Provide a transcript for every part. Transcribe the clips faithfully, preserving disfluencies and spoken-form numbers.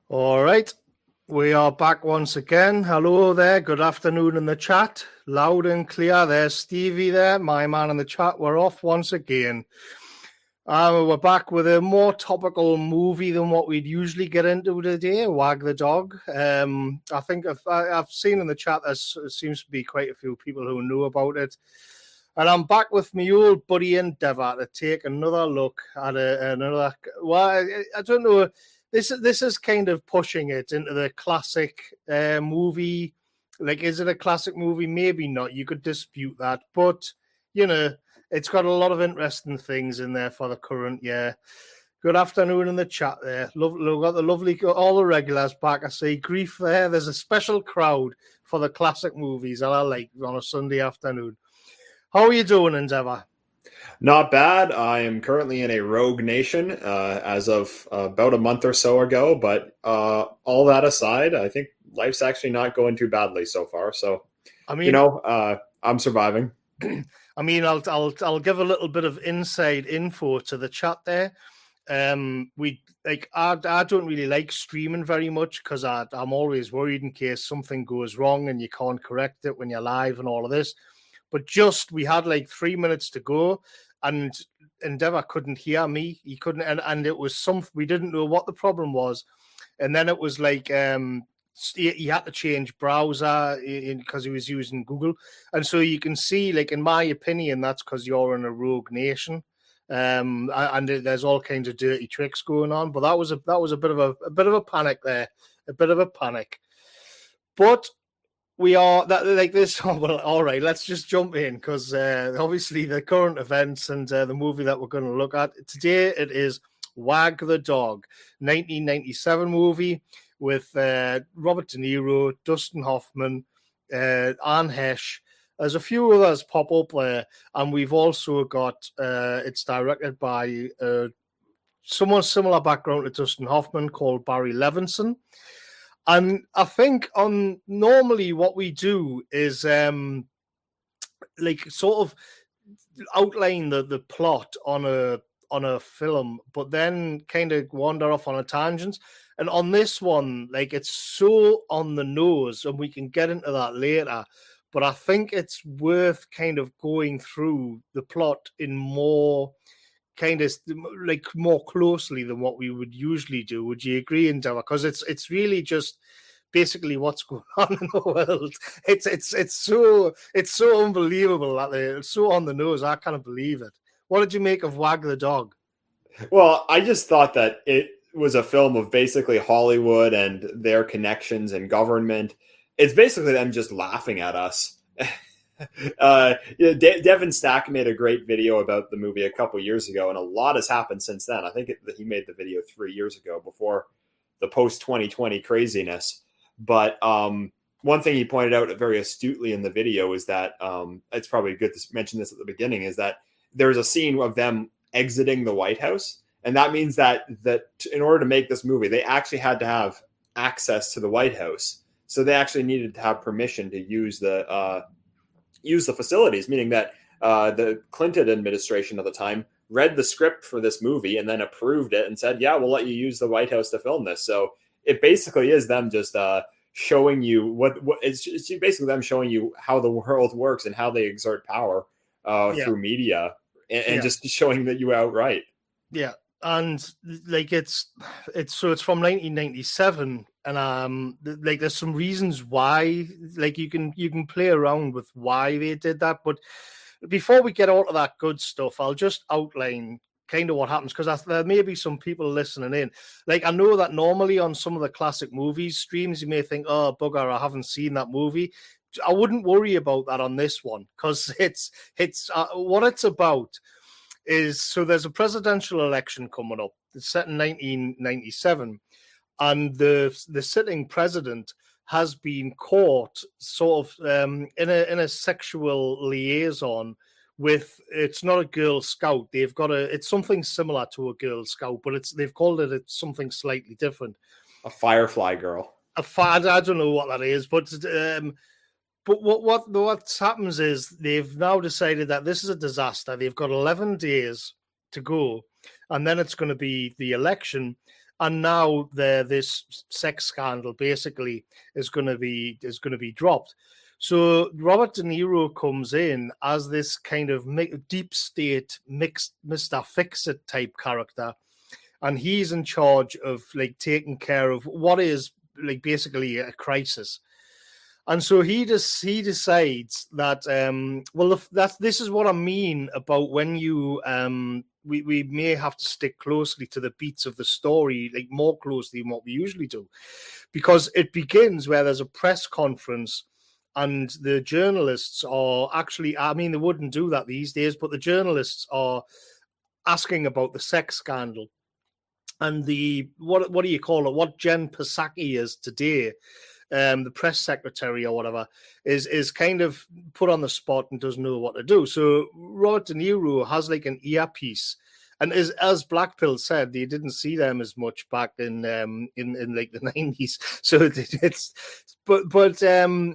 All right, we are back once again. Hello there, good afternoon in the chat. Loud and clear. There's Stevie there, my man in the chat. We're off once again. Uh, we're back with a more topical movie than what we'd usually get into today, Wag the Dog. Um, I think I've, I've seen in the chat there seems to be quite a few people who know about it. And I'm back with my old buddy Endeavour to take another look at a, another... Well, I, I don't know... This this is kind of pushing it into the classic uh, movie. Like, is it a classic movie? Maybe not. You could dispute that. But, you know, it's got a lot of interesting things in there for the current year. Good afternoon in the chat there. Love, we've got the lovely, all the regulars back. I see Grief there. There's a special crowd for the classic movies that I like on a Sunday afternoon. How are you doing, Endeavour? Not bad. I am currently in a rogue nation uh, as of uh, about a month or so ago. But uh, all that aside, I think life's actually not going too badly so far. So, I mean, you know, uh, I'm surviving. I mean, I'll I'll I'll give a little bit of inside info to the chat there. Um, we like I I don't really like streaming very much because I I'm always worried in case something goes wrong and you can't correct it when you're live and all of this. But just we had like three minutes to go. And Endeavour couldn't hear me. He couldn't, and, and it was some. We didn't know what the problem was, and then it was like um, he, he had to change browser because he was using Google, and so you can see, like in my opinion, that's because you're in a rogue nation, um, and there's all kinds of dirty tricks going on. But that was a that was a bit of a, a bit of a panic there, a bit of a panic, but. We are that like this. Oh, well, all right. Let's just jump in because uh, obviously the current events and uh, the movie that we're going to look at today. It is Wag the Dog, nineteen ninety-seven movie with uh, Robert De Niro, Dustin Hoffman, uh, Anne Heche. There's a few others pop up there, and we've also got. Uh, it's directed by uh, someone similar background to Dustin Hoffman called Barry Levinson. And I think on normally what we do is um, like sort of outline the, the plot on a on a film, but then kind of wander off on a tangent. And on this one, like it's so on the nose, and we can get into that later. But I think it's worth kind of going through the plot in more kind of like more closely than what we would usually do. Would you agree, Endeavour? Because it's it's really just basically what's going on in the world. It's it's it's so it's so unbelievable that they, it's so on the nose. I can't believe it. What did you make of Wag the Dog? Well, I just thought that it was a film of basically Hollywood and their connections and government. It's basically them just laughing at us. Uh, De- Devin Stack made a great video about the movie a couple years ago, and a lot has happened since then. I think it, he made the video three years ago before the post twenty twenty craziness. But um, one thing he pointed out very astutely in the video is that um, it's probably good to mention this at the beginning, is that there's a scene of them exiting the White House. And that means that, that in order to make this movie, they actually had to have access to the White House. So they actually needed to have permission to use the uh, use the facilities, meaning that uh, the Clinton administration at the time read the script for this movie and then approved it and said, yeah, we'll let you use the White House to film this. So it basically is them just uh, showing you what, what it's, it's basically them showing you how the world works and how they exert power uh, yeah. through media and, and yeah. just showing that you outright. Yeah. And like it's it's so it's from nineteen ninety-seven, and um like there's some reasons why, like you can you can play around with why they did that. But before we get all of that good stuff, I'll just outline kind of what happens, because there may be some people listening in. Like I know that normally on some of the classic movies streams, you may think, oh bugger, I haven't seen that movie. I wouldn't worry about that on this one, because it's it's uh, what it's about. Is so there's a presidential election coming up. It's set in nineteen ninety-seven, and the the sitting president has been caught sort of um, in a in a sexual liaison with. It's not a Girl Scout. They've got a. It's something similar to a Girl Scout, but it's they've called it it's something slightly different. A Firefly girl. A fire. I don't know what that is, but. Um, But what what what happens is they've now decided that this is a disaster. They've got eleven days to go, and then it's going to be the election. and now the this sex scandal basically is going to be is going to be dropped. So Robert De Niro comes in as this kind of deep state mixed Mister Fix-It type character, and he's in charge of like taking care of what is like basically a crisis. And so he just he decides that um, well, that's this is what I mean about when you um, we we may have to stick closely to the beats of the story, like more closely than what we usually do, because it begins where there's a press conference. And the journalists are actually, I mean, they wouldn't do that these days, but the journalists are asking about the sex scandal. And the, what what do you call it? What Jen Psaki is today, um, the press secretary or whatever, is is kind of put on the spot and doesn't know what to do. So Robert De Niro has like an earpiece. And as, as Black Pill said, they didn't see them as much back in um, in, in like the nineties. So it, it's, but, but, um,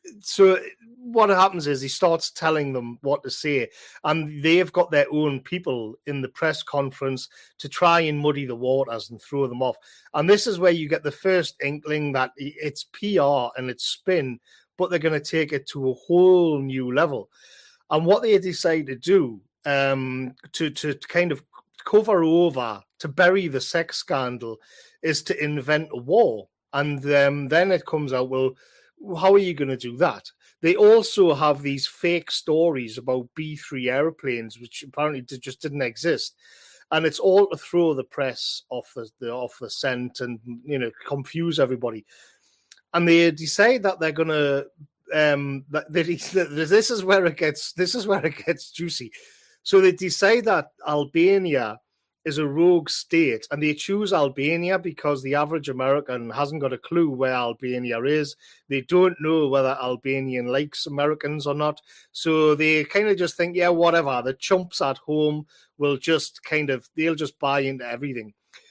so what happens is he starts telling them what to say, and they've got their own people in the press conference to try and muddy the waters and throw them off. And this is where you get the first inkling that it's P R and it's spin, but they're going to take it to a whole new level. And what they decide to do um, to, to kind of cover over, to bury the sex scandal, is to invent a war. And um, then it comes out, well, how are you going to do that? They also have these fake stories about B three airplanes, which apparently just didn't exist. And it's all to throw the press off the, the off the scent and, you know, confuse everybody. And they decide that they're going to, um, that they, this is where it gets, this is where it gets juicy. So they decide that Albania is a rogue state, and they choose Albania because the average American hasn't got a clue where Albania is. They don't know whether Albanian likes Americans or not. So they kind of just think, yeah, whatever, the chumps at home will just kind of, they'll just buy into everything.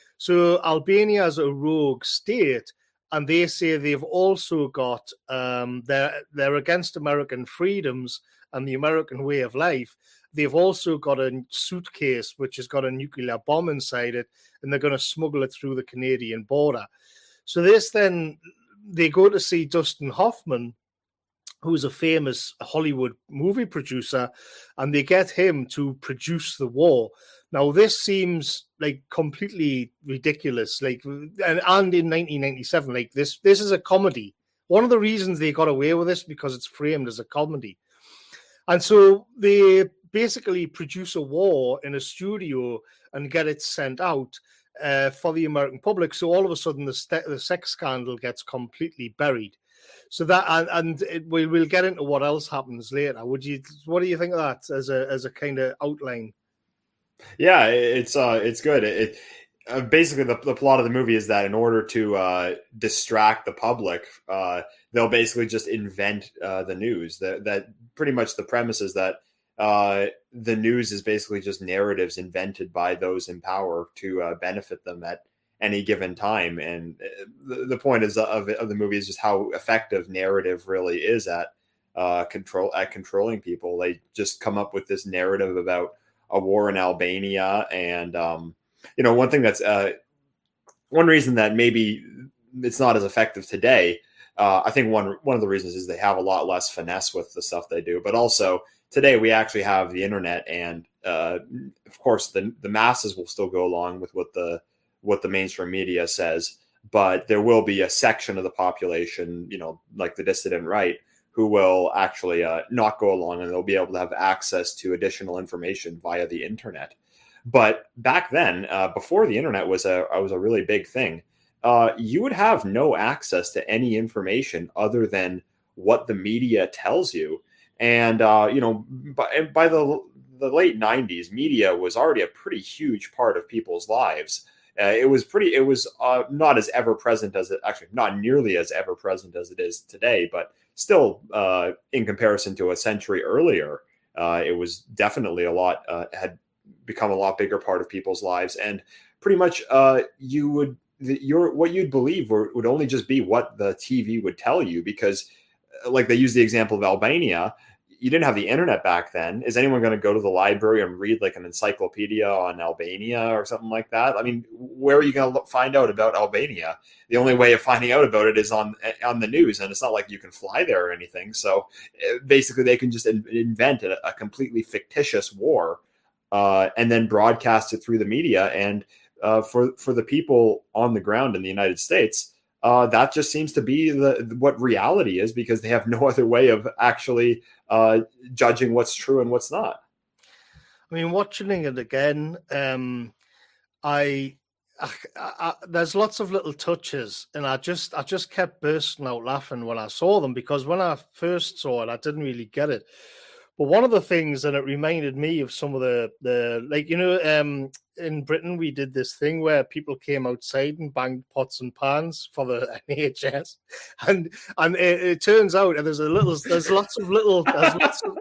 So Albania is a rogue state, and they say they've also got, um, they're, they're against American freedoms and the American way of life. They've also got a suitcase which has got a nuclear bomb inside it, and they're going to smuggle it through the Canadian border. So this then, they go to see Dustin Hoffman, who's a famous Hollywood movie producer, and they get him to produce the war. Now, this seems like completely ridiculous. Like, and, and in nineteen ninety-seven, like this, this is a comedy. One of the reasons they got away with this because it's framed as a comedy. And so they basically produce a war in a studio and get it sent out uh, for the American public. So all of a sudden, the, st- the sex scandal gets completely buried. So that, and, and it, we, we'll get into what else happens later. Would you? What do you think of that as a as a kind of outline? Yeah, it's uh, it's good. It, it uh, basically the, the plot of the movie is that in order to uh, distract the public, uh, they'll basically just invent uh, the news. That that pretty much the premise is that uh, the news is basically just narratives invented by those in power to uh, benefit them at any given time. And the, the point is of, of the movie is just how effective narrative really is at uh, control at controlling people. They just come up with this narrative about a war in Albania. And, um, you know, one thing that's uh, one reason that maybe it's not as effective today. Uh, I think one, one of the reasons is they have a lot less finesse with the stuff they do, but also today we actually have the internet, and uh, of course the, the masses will still go along with what the, what the mainstream media says, but there will be a section of the population, you know, like the dissident right, who will actually uh, not go along, and they'll be able to have access to additional information via the internet. But back then, uh, before the internet was a was a really big thing, uh, you would have no access to any information other than what the media tells you. And uh, you know, by, by the the late nineties, media was already a pretty huge part of people's lives. Uh, it was pretty. It was uh, not as ever present as it actually not nearly as ever present as it is today, but still, uh, in comparison to a century earlier, uh, it was definitely a lot. Uh, had become a lot bigger part of people's lives, and pretty much, uh, you would your what you'd believe were, would only just be what the T V would tell you, because, like they use the example of Albania. you didn't have the internet back then. Is anyone going to go to the library and read like an encyclopedia on Albania or something like that? I mean, where are you going to find out about Albania? The only way of finding out about it is on on the news, and it's not like you can fly there or anything. So basically, they can just in, invent a, a completely fictitious war uh, and then broadcast it through the media. And uh, for for the people on the ground in the United States, Uh, that just seems to be the what reality is, because they have no other way of actually uh, judging what's true and what's not. I mean, watching it again, um, I, I, I there's lots of little touches, and I just I just kept bursting out laughing when I saw them, because when I first saw it, I didn't really get it. But one of the things, and it reminded me of some of the, the like, you know, um, in Britain, we did this thing where people came outside and banged pots and pans for the N H S. And and it, it turns out there's a little, there's lots of little, there's lots of,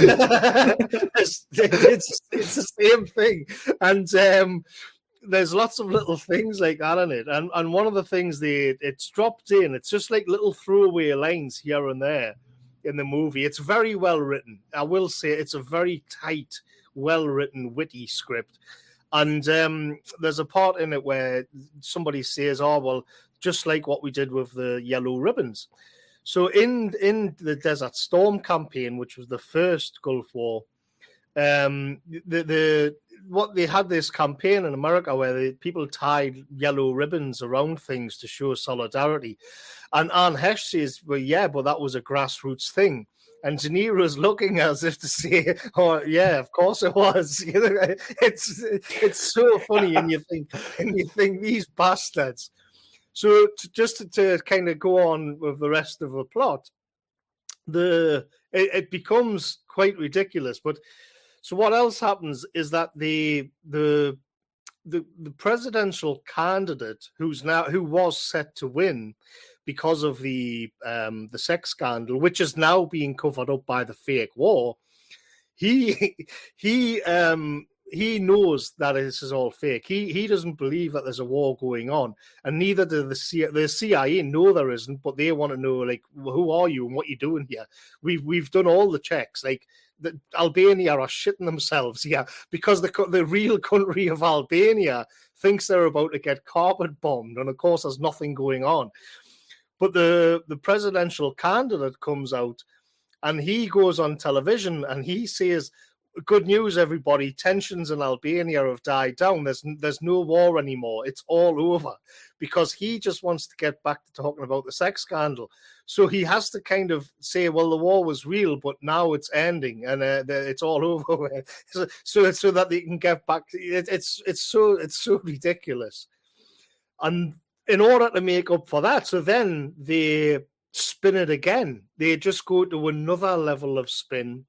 it's, it's, it's the same thing. And um, there's lots of little things like that in it. And, and one of the things they, it's dropped in, it's just like little throwaway lines here and there in the movie. It's very well written. I will say it's a very tight, well written, witty script. And um, there's a part in it where somebody says, "Oh, well, just like what we did with the Yellow Ribbons." So in in the Desert Storm campaign, which was the first Gulf War, um, the the what they had this campaign in America where the people tied yellow ribbons around things to show solidarity. And Anne Hesh says, well, yeah, but that was a grassroots thing. And De Niro's looking as if to say, oh, yeah, of course it was. You know, it's it's so funny, and you think, and you think these bastards. So to, just to, to kind of go on with the rest of the plot, the it, it becomes quite ridiculous. But so what else happens is that the the the, the presidential candidate who's now who was set to win because of the um, the sex scandal, which is now being covered up by the fake war, he he um, he knows that this is all fake. He he doesn't believe that there's a war going on, and neither do the C- the C I A know there isn't. But they want to know, like, who are you and what you're doing here? We've we've done all the checks, like. The Albania are shitting themselves, yeah, because the the real country of Albania thinks they're about to get carpet bombed, and of course there's nothing going on. But the the presidential candidate comes out, and he goes on television and he says, "Good news, everybody! Tensions in Albania have died down. There's there's no war anymore. It's all over," because he just wants to get back to talking about the sex scandal. So he has to kind of say, well, the war was real, but now it's ending and uh, it's all over. so, so so that they can get back. To, it, it's it's so it's so ridiculous. And in order to make up for that, so then they spin it again. They just go to another level of spin,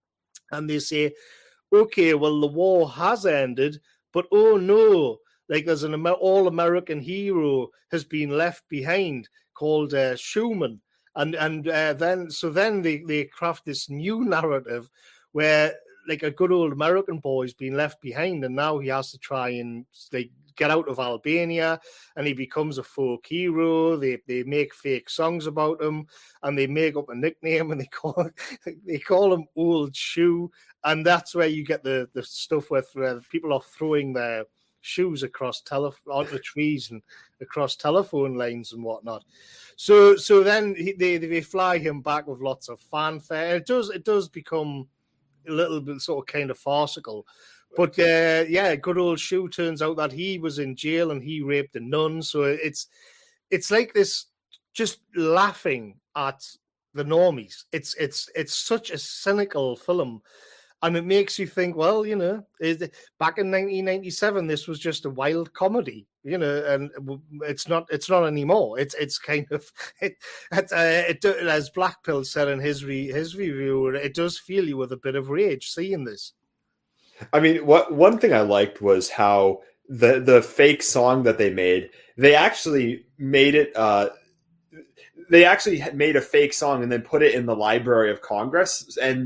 and they say, okay, well, the war has ended, but oh no, like there's an all-American hero has been left behind called uh, Schumann. And and uh, then so then they, they craft this new narrative where like a good old American boy's been left behind, and now he has to try and like get out of Albania, and he becomes a folk hero. They they make fake songs about him, and they make up a nickname, and they call they call him Old Shoe, and that's where you get the the stuff where uh, people are throwing their shoes across tele onto trees and across telephone lines and whatnot. So so then he, they they fly him back with lots of fanfare. It does it does become a little bit sort of kind of farcical. But uh, yeah, good old Shoe turns out that he was in jail and he raped a nun. So it's it's like this, just laughing at the normies. It's it's it's such a cynical film. And it makes you think, well, you know, back in nineteen ninety-seven, this was just a wild comedy, you know, and it's not, it's not anymore. It's, it's kind of, it, it, uh, it as Black Pill said in his re, his review, it does fill you with a bit of rage seeing this. I mean, what one thing I liked was how the the fake song that they made, they actually made it. Uh, they actually made a fake song and then put it in the Library of Congress, and they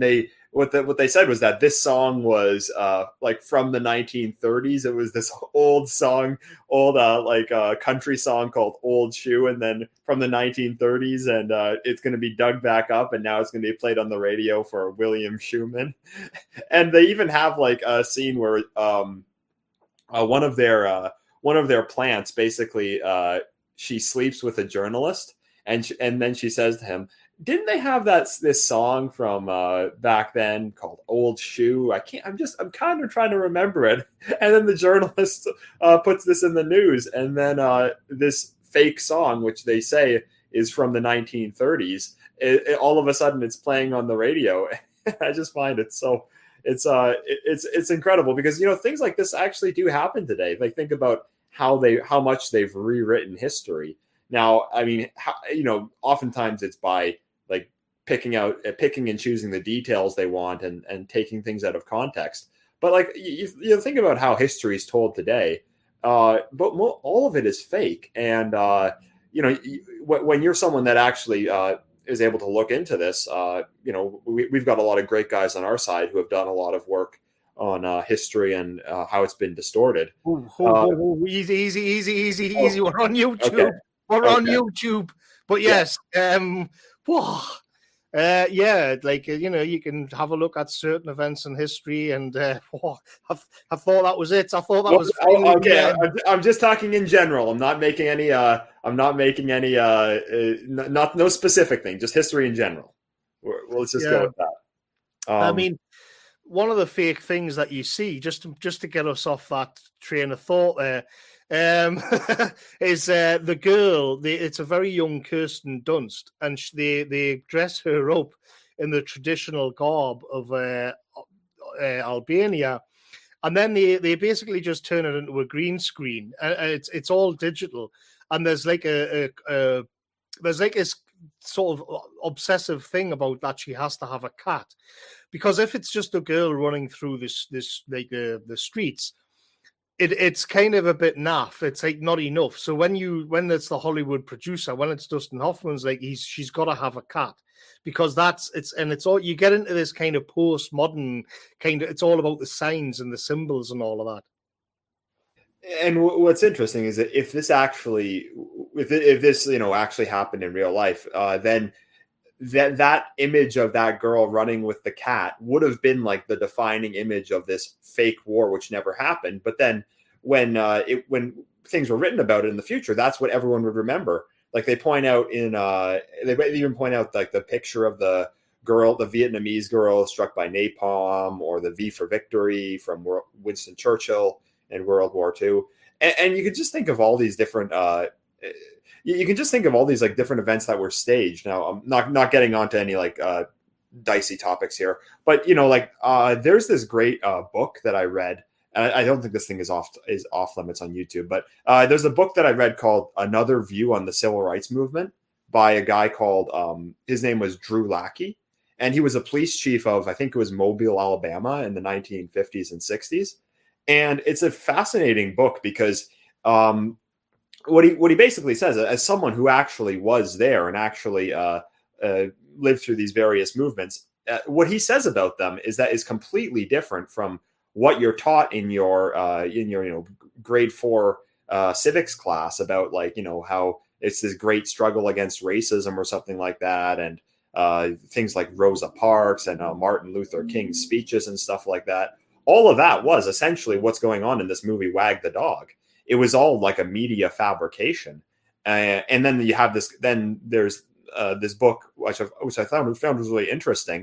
what the, what they said was that this song was uh, like from the nineteen thirties. It was this old song, old uh, like uh, country song called "Old Shoe," and then from the nineteen thirties, and uh, it's going to be dug back up, and now it's going to be played on the radio for William Schuman. And they even have like a scene where um, uh, one of their uh, one of their plants basically uh, she sleeps with a journalist, and she, and then she says to him, didn't they have that this song from uh, back then called "Old Shoe"? I can't. I'm just. I'm kind of trying to remember it. And then the journalist uh, puts this in the news, and then uh, this fake song, which they say is from the nineteen thirties, it, it, all of a sudden it's playing on the radio. I just find it so. It's uh, it, it's it's incredible because you know things like this actually do happen today. Like think about how they how much they've rewritten history. Now, I mean, how, you know, oftentimes it's by like picking out, uh, picking and choosing the details they want and, and taking things out of context. But like you, you think about how history is told today, uh, but mo- all of it is fake. And, uh, you know, you, when you're someone that actually uh, is able to look into this, uh, you know, we, we've got a lot of great guys on our side who have done a lot of work on uh, history and uh, how it's been distorted. Oh, oh, uh, oh, oh, easy, easy, easy, easy, oh, easy. We're on YouTube. Okay. We're okay. on YouTube. But yes, yeah. um, whoa. Uh, yeah, like, uh, you know, you can have a look at certain events in history and uh, oh, I, I thought that was it. I thought that well, was oh, okay. I'm, I'm just talking in general. I'm not making any, uh, I'm not making any, uh, uh, not, no specific thing, just history in general. We're, well, let's just yeah. go with that. Um, I mean, one of the fake things that you see, just to, just to get us off that train of thought there, um, is uh, the girl. The, it's a very young Kirsten Dunst, and she, they they dress her up in the traditional garb of uh, uh, Albania, and then they, they basically just turn it into a green screen. Uh, it's it's all digital, and there's like a, a, a there's like this sort of obsessive thing about that she has to have a cat, because if it's just a girl running through this this like uh, the streets. It, it's kind of a bit naff. It's like not enough. So when you when it's the Hollywood producer, when it's Dustin Hoffman's, like he's she's got to have a cat, because that's it's and it's all you get into this kind of postmodern kind of. It's all about the signs and the symbols and all of that. And w- what's interesting is that if this actually, if it, if this you know actually happened in real life, uh, then that that image of that girl running with the cat would have been like the defining image of this fake war, which never happened. But then when uh, it when things were written about it in the future, that's what everyone would remember. Like they point out in, uh, they even point out like the picture of the girl, the Vietnamese girl struck by napalm, or the V for Victory from Winston Churchill in World War Two, and, and you could just think of all these different. Uh, You can just think of all these like different events that were staged. Now, I'm not not getting onto any like uh, dicey topics here, but you know, like uh, there's this great uh, book that I read, and I, I don't think this thing is off is off limits on YouTube, but uh, there's a book that I read called "Another View on the Civil Rights Movement" by a guy called um, his name was Drew Lackey, and he was a police chief of I think it was Mobile, Alabama, in the nineteen fifties and sixties, and it's a fascinating book because. Um, What he what he basically says, as someone who actually was there and actually uh, uh, lived through these various movements, uh, what he says about them is that is completely different from what you're taught in your uh, in your you know grade four uh, civics class about like you know how it's this great struggle against racism or something like that, and uh, things like Rosa Parks and uh, Martin Luther King's speeches and stuff like that. All of that was essentially what's going on in this movie, Wag the Dog. It was all like a media fabrication, uh, and then you have this. Then there's uh, this book which I, which I found found was really interesting.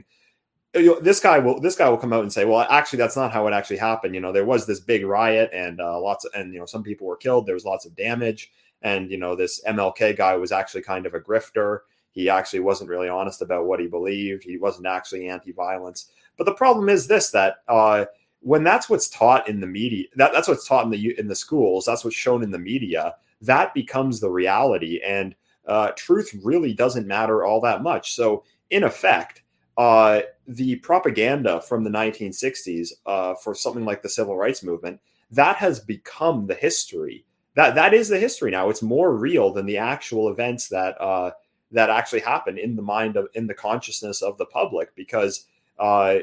This guy will this guy will come out and say, "Well, actually, that's not how it actually happened. You know, there was this big riot, and uh, lots of, and you know, some people were killed. There was lots of damage, and you know, this M L K guy was actually kind of a grifter. He actually wasn't really honest about what he believed. He wasn't actually anti-violence. But the problem is this: that uh, when that's what's taught in the media, that, that's what's taught in the in the schools, that's what's shown in the media, that becomes the reality. And uh, truth really doesn't matter all that much. So in effect, uh, the propaganda from the nineteen sixties uh, for something like the civil rights movement, that has become the history. That that is the history now. It's more real than the actual events that uh, that actually happen in the mind of, in the consciousness of the public, because uh,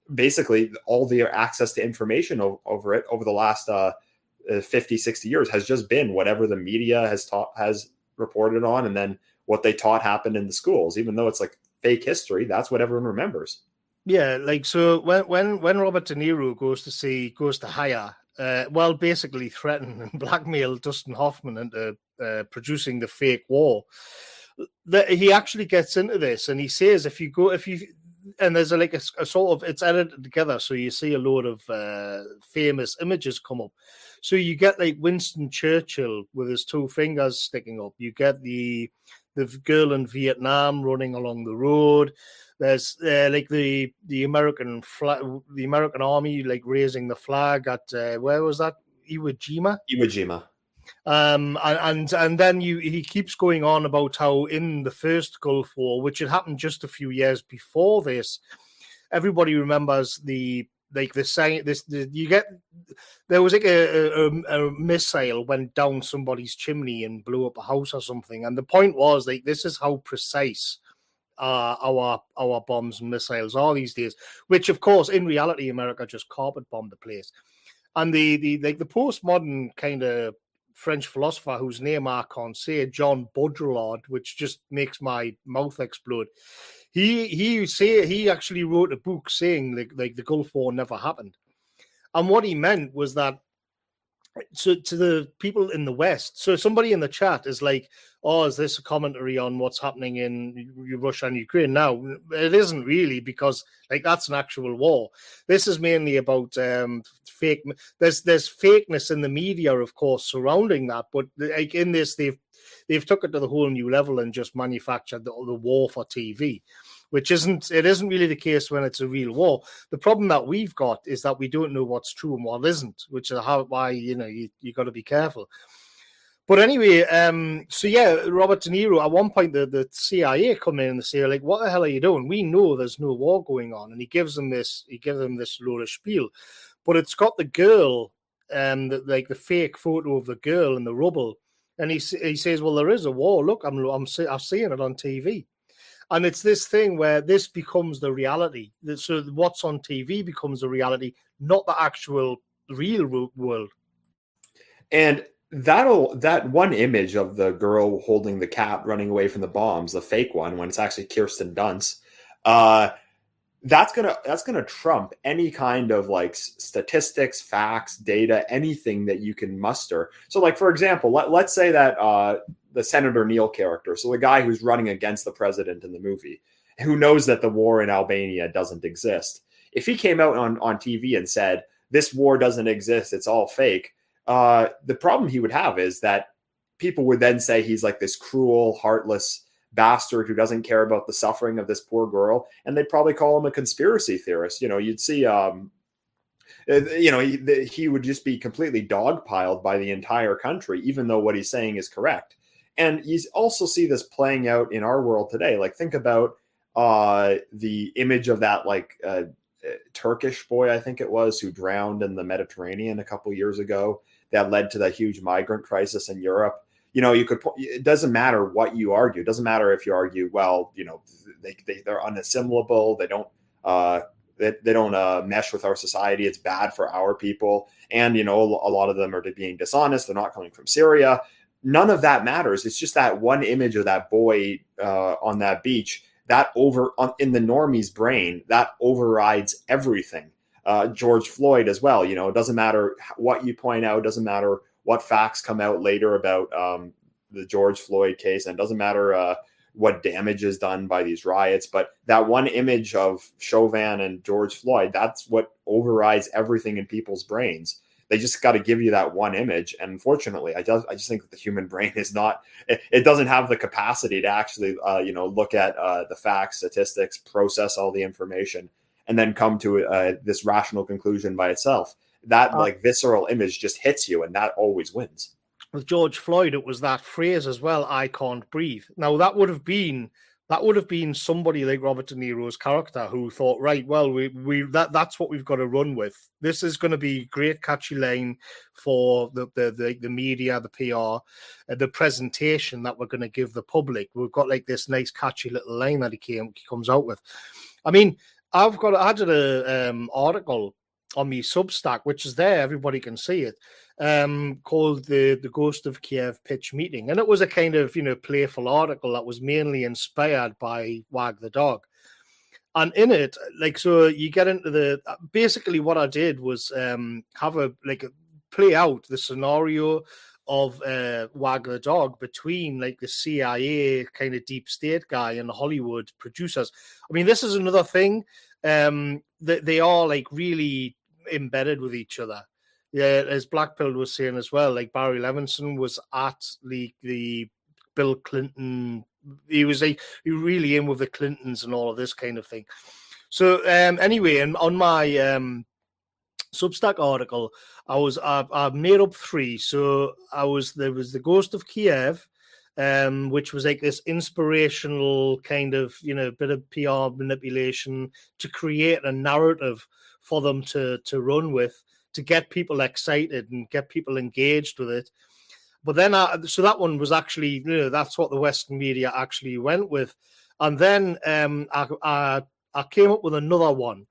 basically all the access to information o- over it over the last uh, fifty, sixty years has just been whatever the media has taught, has reported on, and then what they taught happened in the schools. Even though it's like fake history, that's what everyone remembers. Yeah, like so when when when Robert De Niro goes to see goes to hire, uh, well, basically threaten and blackmail Dustin Hoffman into uh, producing the fake war. That he actually gets into this, and he says, if you go, if you and there's a, like a, a sort of it's edited together, so you see a load of uh, famous images come up. So you get like Winston Churchill with his two fingers sticking up. You get the the girl in Vietnam running along the road. There's uh, like the the American flag, the American Army, like raising the flag at uh, where was that? Iwo Jima. Iwo Jima. Um, and, and and then you he keeps going on about how in the first Gulf War, which had happened just a few years before this, everybody remembers the like the saying this the, you get there was like a, a, a missile went down somebody's chimney and blew up a house or something, and the point was like this is how precise uh, our our bombs and missiles are these days. Which of course in reality America just carpet bombed the place, and the the like the postmodern kind of French philosopher whose name I can't say, John Baudrillard, which just makes my mouth explode. He he say he actually wrote a book saying like like the Gulf War never happened, and what he meant was that so to the people in the West. So somebody in the chat is like, "Oh, is this a commentary on what's happening in Russia and Ukraine?" Now it isn't really, because like that's an actual war. This is mainly about um, fake. There's there's fakeness in the media, of course, surrounding that. But like in this, they've they've took it to the whole new level and just manufactured the, the war for T V, which isn't it isn't really the case when it's a real war. The problem that we've got is that we don't know what's true and what isn't, which is how why you know you you got to be careful. But anyway, um, so yeah, Robert De Niro, at one point, the, the C I A come in and they say, like, what the hell are you doing? We know there's no war going on. And he gives them this, he gives them this load of spiel. But it's got the girl, um, the, like the fake photo of the girl in the rubble. And he he says, well, there is a war. Look, I'm, I'm, I'm seeing it on T V. And it's this thing where this becomes the reality. So what's on T V becomes the reality, not the actual real world. And that'll that one image of the girl holding the cat running away from the bombs, the fake one, when it's actually Kirsten Dunst, uh, that's gonna that's gonna trump any kind of like statistics, facts, data, anything that you can muster. So, like for example, let, let's say that uh, the Senator Neil character, so the guy who's running against the president in the movie, who knows that the war in Albania doesn't exist, if he came out on on T V and said this war doesn't exist, it's all fake. Uh, the problem he would have is that people would then say he's like this cruel, heartless bastard who doesn't care about the suffering of this poor girl, and they'd probably call him a conspiracy theorist. You know, you'd see, um, you know, he, he would just be completely dogpiled by the entire country, even though what he's saying is correct. And you also see this playing out in our world today. Like, think about uh, the image of that, like, uh, Turkish boy, I think it was, who drowned in the Mediterranean a couple years ago. That led to that huge migrant crisis in Europe. You know, you could, it doesn't matter what you argue. It doesn't matter if you argue, well, you know, they, they, they're unassimilable. They don't, uh, they, they don't uh, mesh with our society. It's bad for our people. And, you know, a lot of them are being dishonest. They're not coming from Syria. None of that matters. It's just that one image of that boy uh, on that beach that over on, in the normie's brain, that overrides everything. Uh, George Floyd as well. You know, it doesn't matter what you point out. It doesn't matter what facts come out later about um, the George Floyd case. And it doesn't matter uh, what damage is done by these riots. But that one image of Chauvin and George Floyd, that's what overrides everything in people's brains. They just got to give you that one image. And unfortunately, I just, I just think that the human brain is not, it, it doesn't have the capacity to actually, uh, you know, look at uh, the facts, statistics, process all the information, and then come to uh, this rational conclusion by itself. That like visceral image just hits you, and that always wins. With George Floyd, it was that phrase as well, "I can't breathe." Now that would have been that would have been somebody like Robert De Niro's character who thought, right, well, we we that that's what we've got to run with. This is going to be great catchy line for the the the, the media, the P R, uh, the presentation that we're going to give the public. We've got like this nice catchy little line that he came he comes out with. I mean, I've got I did a um, article on me Substack, which is there, everybody can see it, um, called the the Ghost of Kiev pitch meeting, and it was a kind of you know playful article that was mainly inspired by Wag the Dog. And in it, like, so you get into the basically what I did was um, have a like play out the scenario of uh, Wag the Dog between like the C I A kind of deep state guy and the Hollywood producers. I mean, this is another thing. Um, that they are like really embedded with each other. Yeah, as Blackpill was saying as well, like Barry Levinson was at the the Bill Clinton. He was like he really in with the Clintons and all of this kind of thing. So um, anyway, and on my um, Substack article, I was I, I made up three. So I was there was the Ghost of Kiev, um, which was like this inspirational kind of you know bit of P R manipulation to create a narrative for them to to run with, to get people excited and get people engaged with it. But then, I, so that one was actually, you know, that's what the Western media actually went with. And then um, I, I, I came up with another one,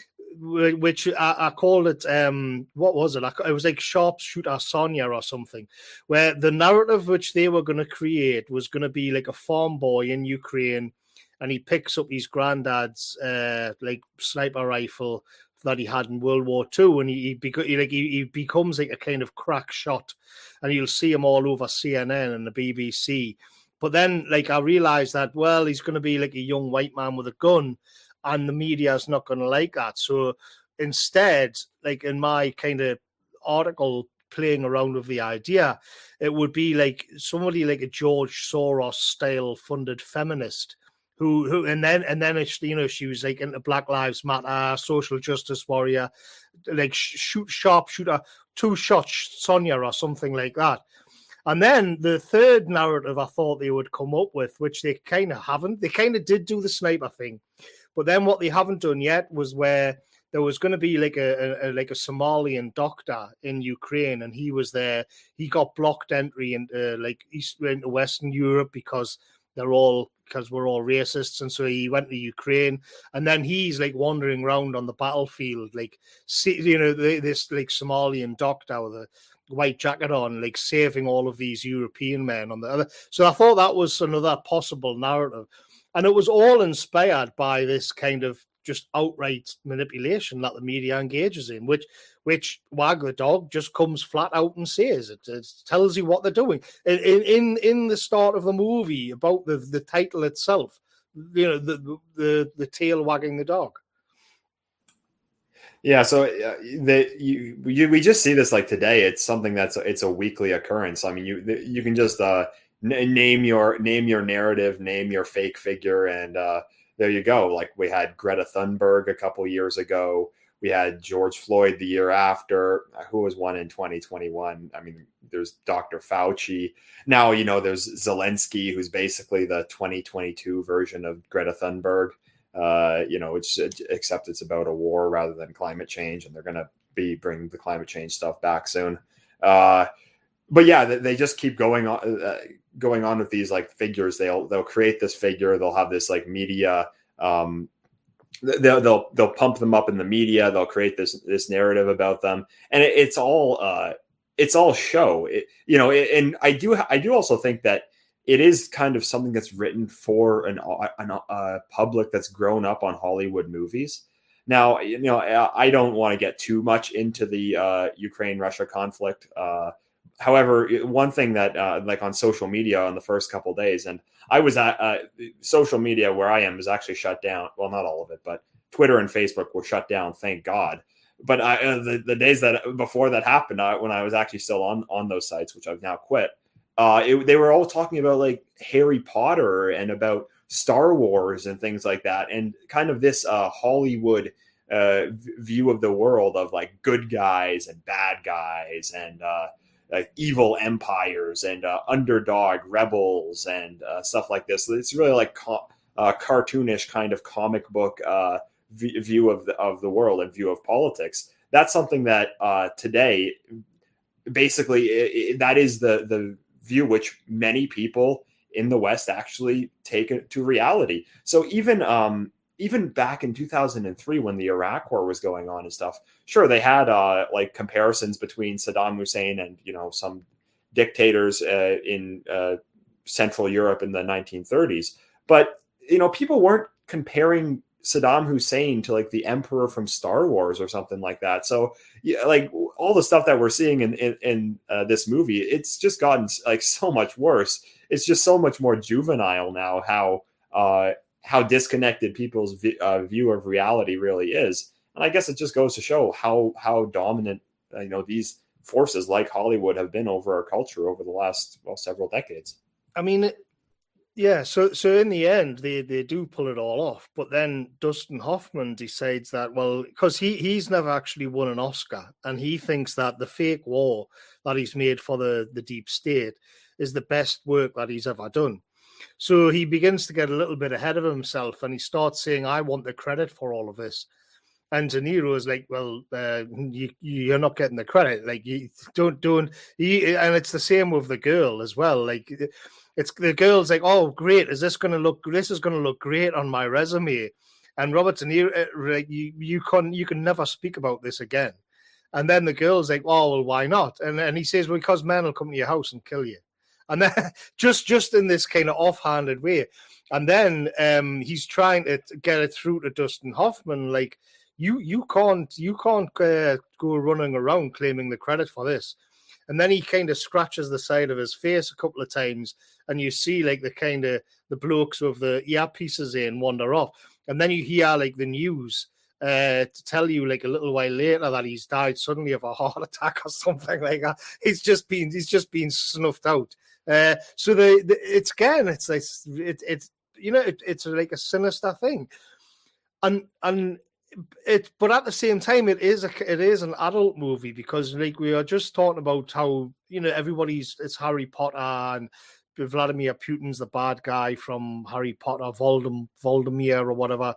which I, I called it, um, what was it? I, it was like Sharpshooter Sonia or something, where the narrative which they were going to create was going to be like a farm boy in Ukraine, and he picks up his granddad's uh, like sniper rifle that he had in World War Two, and he, he, he like he, he becomes like a kind of crack shot, and you'll see him all over C N N and the B B C. But then, like, I realized that, well, he's going to be like a young white man with a gun, and the media is not going to like that. So instead, like in my kind of article playing around with the idea, it would be like somebody like a George Soros style funded feminist. Who, who, and then, and then, it's, you know, she was like into Black Lives Matter, social justice warrior, like shoot, sharpshooter, two shots, Sonia, or something like that. And then the third narrative I thought they would come up with, which they kind of haven't. They kind of did do the sniper thing, but then what they haven't done yet was where there was going to be like a, a like a Somalian doctor in Ukraine, and he was there. He got blocked entry into like East into Western Europe because they're all. because we're all racists, and so he went to Ukraine, and then he's like wandering around on the battlefield, like see, you know, this like Somalian doctor with a white jacket on, like saving all of these European men on the other. So I thought that was another possible narrative, and it was all inspired by this kind of just outright manipulation that the media engages in, which which Wag the Dog just comes flat out and says. It, it tells you what they're doing. In, in in the start of the movie, about the, the title itself, you know, the, the the tail wagging the dog. Yeah, so uh, the you, you we just see this like today. It's something that's it's a weekly occurrence. I mean, you you can just uh, n- name your name your narrative, name your fake figure, and uh, there you go. Like we had Greta Thunberg a couple years ago. We had George Floyd the year after. Who was one in twenty twenty-one? I mean, there's Doctor Fauci. Now, you know, there's Zelensky, who's basically the twenty twenty-two version of Greta Thunberg. Uh, you know, it's except it's about a war rather than climate change, and they're going to be bringing the climate change stuff back soon. Uh, but yeah, they, they just keep going on, uh, going on with these like figures. They'll they'll create this figure. They'll have this like media. Um, They'll, they'll they'll pump them up in the media. They'll create this this narrative about them, and it, it's all uh, it's all show. It, you know, it, and I do I do also think that it is kind of something that's written for an an uh, public that's grown up on Hollywood movies. Now, you know, I, I don't want to get too much into the uh, Ukraine-Russia conflict. Uh, however, one thing that uh, like on social media on the first couple of days, and I was at uh, social media where I am is actually shut down. Well, not all of it, but Twitter and Facebook were shut down. Thank God. But I, uh, the, the days that before that happened, uh, when I was actually still on, on those sites, which I've now quit, uh, it, they were all talking about like Harry Potter and about Star Wars and things like that. And kind of this uh, Hollywood uh, view of the world of like good guys and bad guys and, uh, Like evil empires and uh, underdog rebels and uh, stuff like this. It's really like co- uh, cartoonish kind of comic book uh, v- view of the, of the world and view of politics. That's something that uh, today, basically, it, it, that is the the view which many people in the West actually take it to reality. So even um, even back in two thousand three when the Iraq War was going on and stuff, sure, they had uh, like comparisons between Saddam Hussein and, you know, some dictators uh, in uh, Central Europe in the nineteen thirties. But, you know, people weren't comparing Saddam Hussein to like the emperor from Star Wars or something like that. So yeah, like all the stuff that we're seeing in, in, in uh, this movie, it's just gotten like so much worse. It's just so much more juvenile now, how, uh, how disconnected people's v- uh, view of reality really is. And I guess it just goes to show how, how dominant, uh, you know, these forces like Hollywood have been over our culture over the last, well, several decades. I mean, yeah, so so in the end, they, they do pull it all off. But then Dustin Hoffman decides that, well, because he, he's never actually won an Oscar, and he thinks that the fake war that he's made for the, the deep state is the best work that he's ever done. So he begins to get a little bit ahead of himself, and he starts saying, I want the credit for all of this. And De Niro is like, well, uh, you, you're not getting the credit. Like, you don't, don't, he, and it's the same with the girl as well. Like, it's the girl's like, oh, great. Is this going to look, this is going to look great on my resume. And Robert De Niro, like, you, you can, you can never speak about this again. And then the girl's like, oh, well, why not? And and he says, well, because men will come to your house and kill you. And then just, just in this kind of offhanded way. And then um, he's trying to get it through to Dustin Hoffman, like, you, you can't, you can't uh, go running around claiming the credit for this. And then he kind of scratches the side of his face a couple of times, and you see like the kind of the blokes with the earpieces in wander off. And then you hear like the news uh, to tell you like a little while later that he's died suddenly of a heart attack or something like that. He's just been, he's just been snuffed out. Uh, so the, the it's again, it's like it, it's you know it, it's like a sinister thing, and and it. But at the same time, it is a it is an adult movie, because like we are just talking about how, you know, everybody's it's Harry Potter and Vladimir Putin's the bad guy from Harry Potter, Voldem, Voldemir or whatever,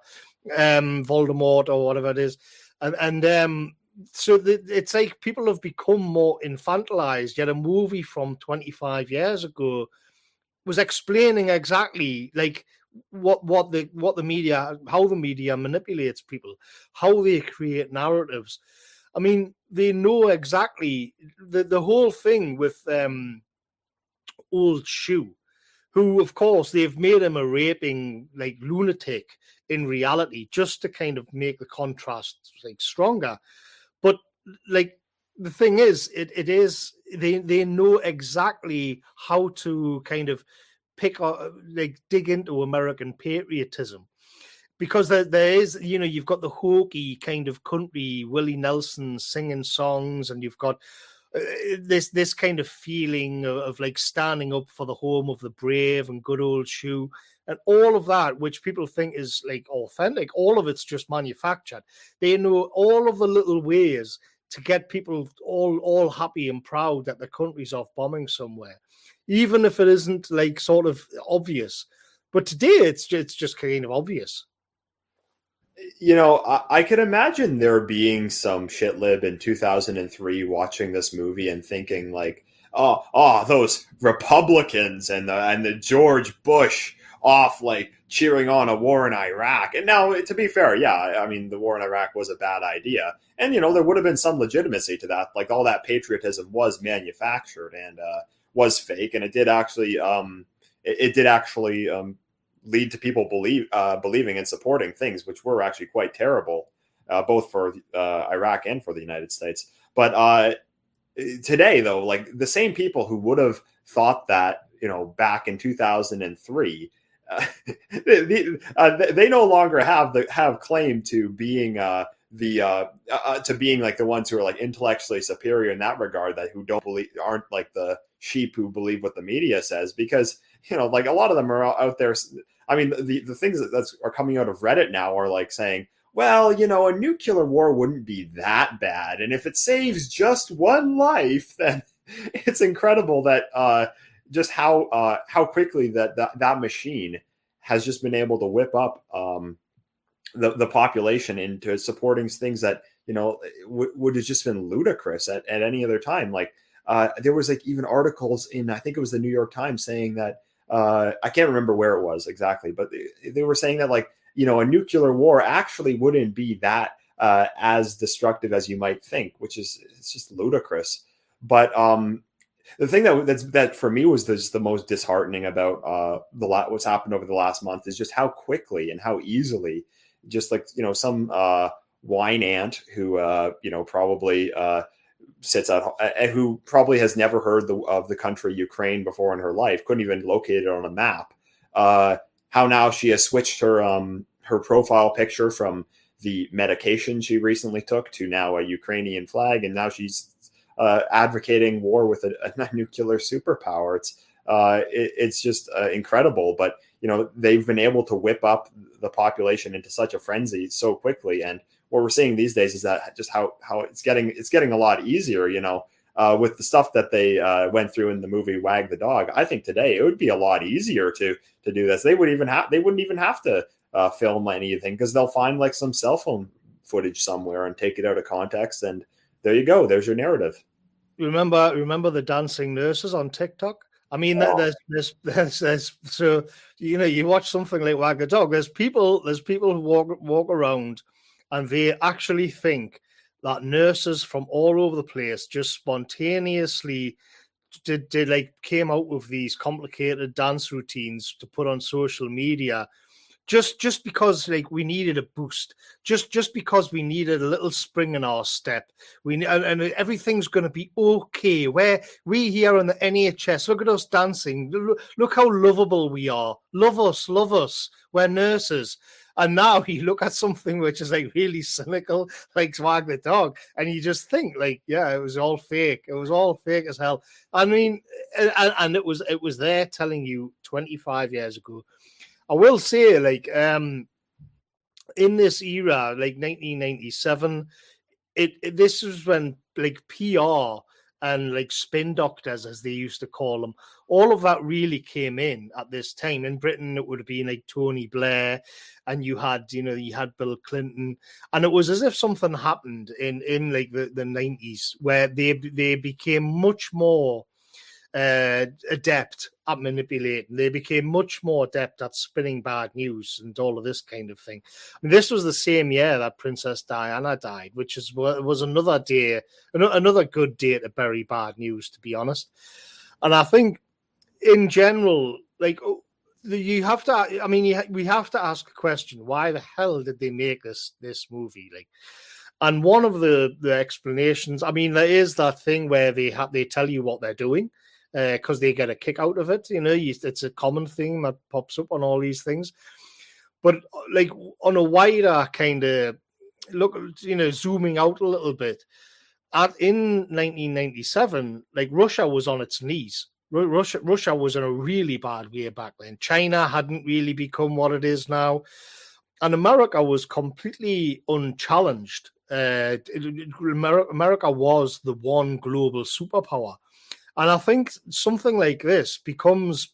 um, Voldemort or whatever it is, and and um. So the, it's like people have become more infantilized. Yet a movie from twenty-five years ago was explaining exactly like what what the what the media, how the media manipulates people, how they create narratives. I mean, they know exactly the the whole thing with um, Old Shoe, who of course they've made him a raping like lunatic in reality, just to kind of make the contrast like stronger. But like the thing is, it, it is they they know exactly how to kind of pick or like dig into American patriotism, because there, there is, you know, you've got the hokey kind of country Willie Nelson singing songs, and you've got uh, this this kind of feeling of, of like standing up for the home of the brave and good old Shoe. And all of that, which people think is like authentic, all of it's just manufactured. They know all of the little ways to get people all all happy and proud that the country's off bombing somewhere, even if it isn't like sort of obvious. But today, it's just, it's just kind of obvious. You know, I, I could imagine there being some shit lib in two thousand three watching this movie and thinking like, oh, oh, those Republicans and the and the George Bush off like cheering on a war in Iraq. And now, to be fair, yeah, I mean, the war in Iraq was a bad idea. And, you know, there would have been some legitimacy to that. Like, all that patriotism was manufactured and uh, was fake. And it did actually, um, it, it did actually um, lead to people believe uh, believing and supporting things which were actually quite terrible, uh, both for uh, Iraq and for the United States. But uh, today, though, like the same people who would have thought that, you know, back in two thousand three, Uh, they, uh, they no longer have the have claim to being uh, the uh, uh, to being like the ones who are like intellectually superior in that regard, that who don't believe aren't like the sheep who believe what the media says, because, you know, like a lot of them are out there. I mean, the the things that that's, are coming out of Reddit now are like saying, well, you know, a nuclear war wouldn't be that bad, and if it saves just one life, then it's incredible that. Uh, just how uh, how quickly that, that that machine has just been able to whip up um, the, the population into supporting things that, you know, w- would have just been ludicrous at, at any other time. Like uh, there was like even articles in, I think it was the New York Times, saying that, uh, I can't remember where it was exactly, but they, they were saying that like you know, a nuclear war actually wouldn't be that uh, as destructive as you might think, which is it's just ludicrous. But um, the thing that that's, that for me was the, the most disheartening about uh, the what's happened over the last month is just how quickly and how easily, just like, you know, some uh, wine aunt who, uh, you know, probably uh, sits at uh, who probably has never heard the, of the country Ukraine before in her life, couldn't even locate it on a map. Uh, how now she has switched her um, her profile picture from the medication she recently took to now a Ukrainian flag, and now she's uh, advocating war with a, a nuclear superpower. It's uh, it, it's just uh, incredible, but you know, they've been able to whip up the population into such a frenzy so quickly. And what we're seeing these days is that just how how it's getting it's getting a lot easier. You know, uh, with the stuff that they uh, went through in the movie Wag the Dog. I think today it would be a lot easier to to do this. They would even have they wouldn't even have to uh, film anything, because they'll find like some cell phone footage somewhere and take it out of context, and there you go. There's your narrative. Remember, remember the dancing nurses on TikTok? I mean, oh. there's, there's, there's, there's, so, you know, you watch something like Wag the Dog. There's people, there's people who walk, walk around and they actually think that nurses from all over the place just spontaneously did, did like came out with these complicated dance routines to put on social media. Just just because like we needed a boost, just just because we needed a little spring in our step, we and, and everything's going to be okay. Where we here on the N H S, look at us dancing. Look, look how lovable we are. Love us, love us. We're nurses. And now you look at something which is like really cynical, like Wag the Dog, and you just think like, yeah, it was all fake. It was all fake as hell. I mean, and, and it was it was there telling you twenty-five years ago. I will say, like, um, in this era, like nineteen ninety-seven, it, it this was when like P R and like spin doctors, as they used to call them, all of that really came in at this time. In Britain, it would have been like Tony Blair, and you had, you know, you had Bill Clinton, and it was as if something happened in in like the, the nineties where they they became much more uh, adept at manipulating. They became much more adept at spinning bad news and all of this kind of thing. I mean, this was the same year that Princess Diana died, which is was another day, another good day to bury bad news, to be honest. And I think, in general, like you have to, I mean, you, we have to ask the question: why the hell did they make this this movie? Like. And one of the, the explanations, I mean, there is that thing where they have they tell you what they're doing, because uh, they get a kick out of it. You know, you, it's a common thing that pops up on all these things. But like on a wider kind of look, you know, zooming out a little bit, at in nineteen ninety-seven, like Russia was on its knees. Russia, Russia was in a really bad way back then. China hadn't really become what it is now. And America was completely unchallenged. Uh, America was the one global superpower. And I think something like this becomes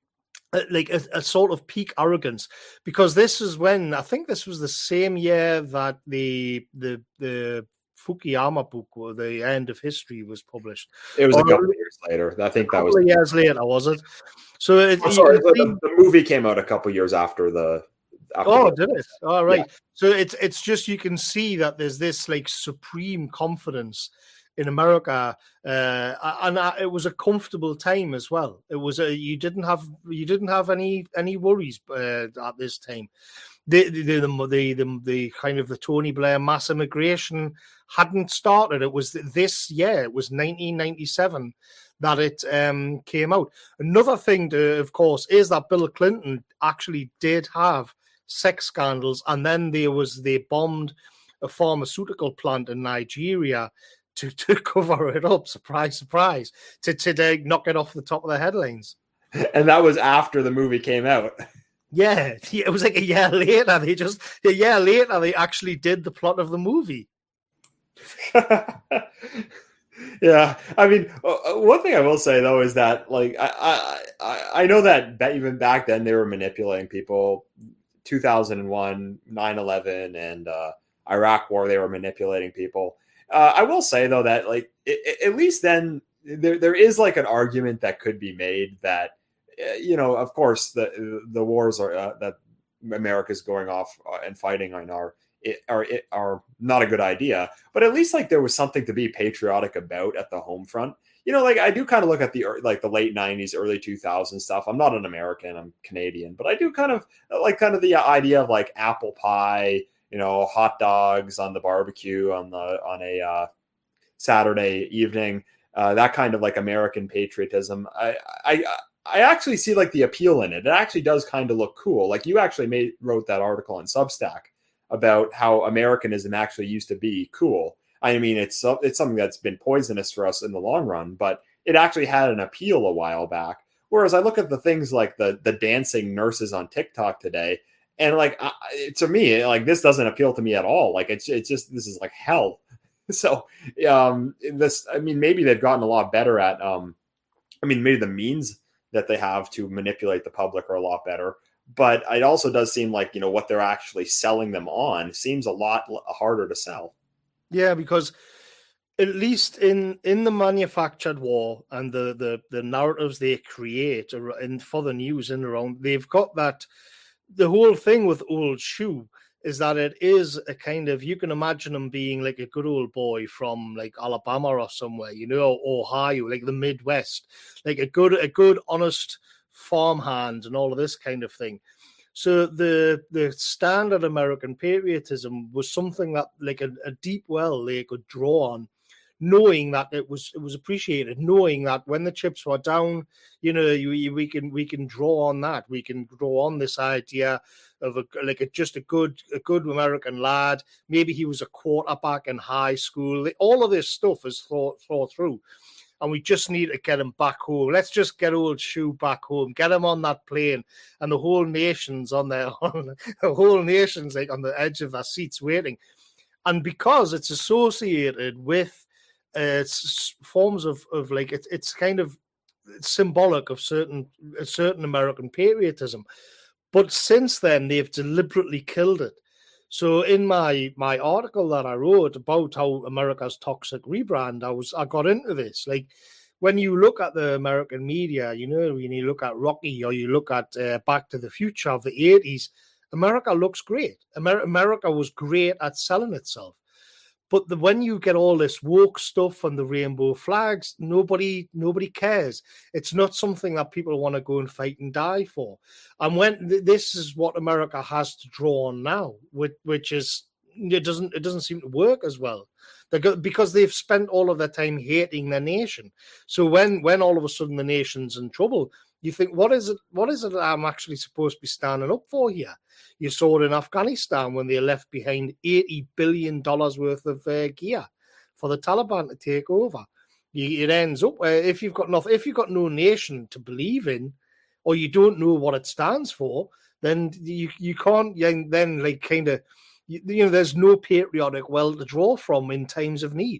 like a, a sort of peak arrogance, because this is when, I think this was the same year that the the the Fukuyama book, or The End of History, was published. It was or, a couple of years later. I think that was... A couple of years later, was it? So it, oh, sorry, the, the movie came out a couple of years after the... After oh, the, did it? All right. Yeah. So it's it's just, you can see that there's this like supreme confidence in America, uh, and uh, it was a comfortable time as well. It was a, you didn't have you didn't have any any worries uh, at this time. The the, the the the the kind of the Tony Blair mass immigration hadn't started. It was this year. It was nineteen ninety-seven that it um, came out. Another thing, to, of course, is that Bill Clinton actually did have sex scandals, and then there was they bombed a pharmaceutical plant in Nigeria to, to cover it up. Surprise, surprise, to today knock it off the top of the headlines. And that was after the movie came out. Yeah, it was like a year later. They just a year later they actually did the plot of the movie. Yeah, I mean, one thing I will say though is that, like, I I I know that even back then they were manipulating people. two thousand one, nine eleven, and uh, Iraq War, they were manipulating people. Uh, I will say though that, like, it, it, at least then there there is like an argument that could be made that, uh, you know, of course the the wars are uh, that America's going off and fighting on our are are not a good idea. But at least like there was something to be patriotic about at the home front. You know, like I do kind of look at the like the late nineties, early two thousands stuff. I'm not an American, I'm Canadian, but I do kind of like kind of the idea of like apple pie, you know, hot dogs on the barbecue on the on a uh, Saturday evening, uh, that kind of like American patriotism. I I I actually see like the appeal in it. It actually does kind of look cool. Like you actually made wrote that article on Substack about how Americanism actually used to be cool. I mean, it's it's something that's been poisonous for us in the long run, but it actually had an appeal a while back. Whereas I look at the things like the the dancing nurses on TikTok today, and like I, to me, like this doesn't appeal to me at all. Like it's it's just this is like hell. So um, this, I mean, maybe they've gotten a lot better at. Um, I mean, maybe the means that they have to manipulate the public are a lot better. But it also does seem like, you know, what they're actually selling them on seems a lot harder to sell. Yeah, because at least in, in the manufactured war and the, the, the narratives they create in, for the news in around, they've got that, the whole thing with Old Shoe is that it is a kind of, you can imagine him being like a good old boy from like Alabama or somewhere, you know, Ohio, like the Midwest, like a good, a good, honest farmhand and all of this kind of thing. So the the standard American patriotism was something that like a, a deep well they could draw on, knowing that it was it was appreciated, knowing that when the chips were down, you know, you, you, we can we can draw on that. We can draw on this idea of a like a just a good a good American lad. Maybe he was a quarterback in high school. All of this stuff is thought thought through. And we just need to get him back home. Let's just get Old Shoe back home. Get him on that plane, and the whole nation's on there. The whole nation's like on the edge of their seats waiting. And because it's associated with uh, forms of of like it's it's kind of symbolic of certain a certain American patriotism. But since then, they've deliberately killed it. So in my my article that I wrote about how America's toxic rebrand, I was I got into this. Like when you look at the American media, you know, when you look at Rocky or you look at uh, Back to the Future of the eighties, America looks great. Amer- America was great at selling itself. But the, when you get all this woke stuff and the rainbow flags, nobody nobody cares. It's not something that people want to go and fight and die for. And when th- this is what America has to draw on now, which, which is it doesn't it doesn't seem to work as well. They're, because they've spent all of their time hating their nation. So when when all of a sudden the nation's in trouble, you think, what is it? What is it that I'm actually supposed to be standing up for here? You saw it in Afghanistan when they left behind eighty billion dollars worth of uh, gear for the Taliban to take over. You, it ends up uh, if you've got nothing, if you've got no nation to believe in, or you don't know what it stands for, then you you can't then like kind of you, you know there's no patriotic well to draw from in times of need.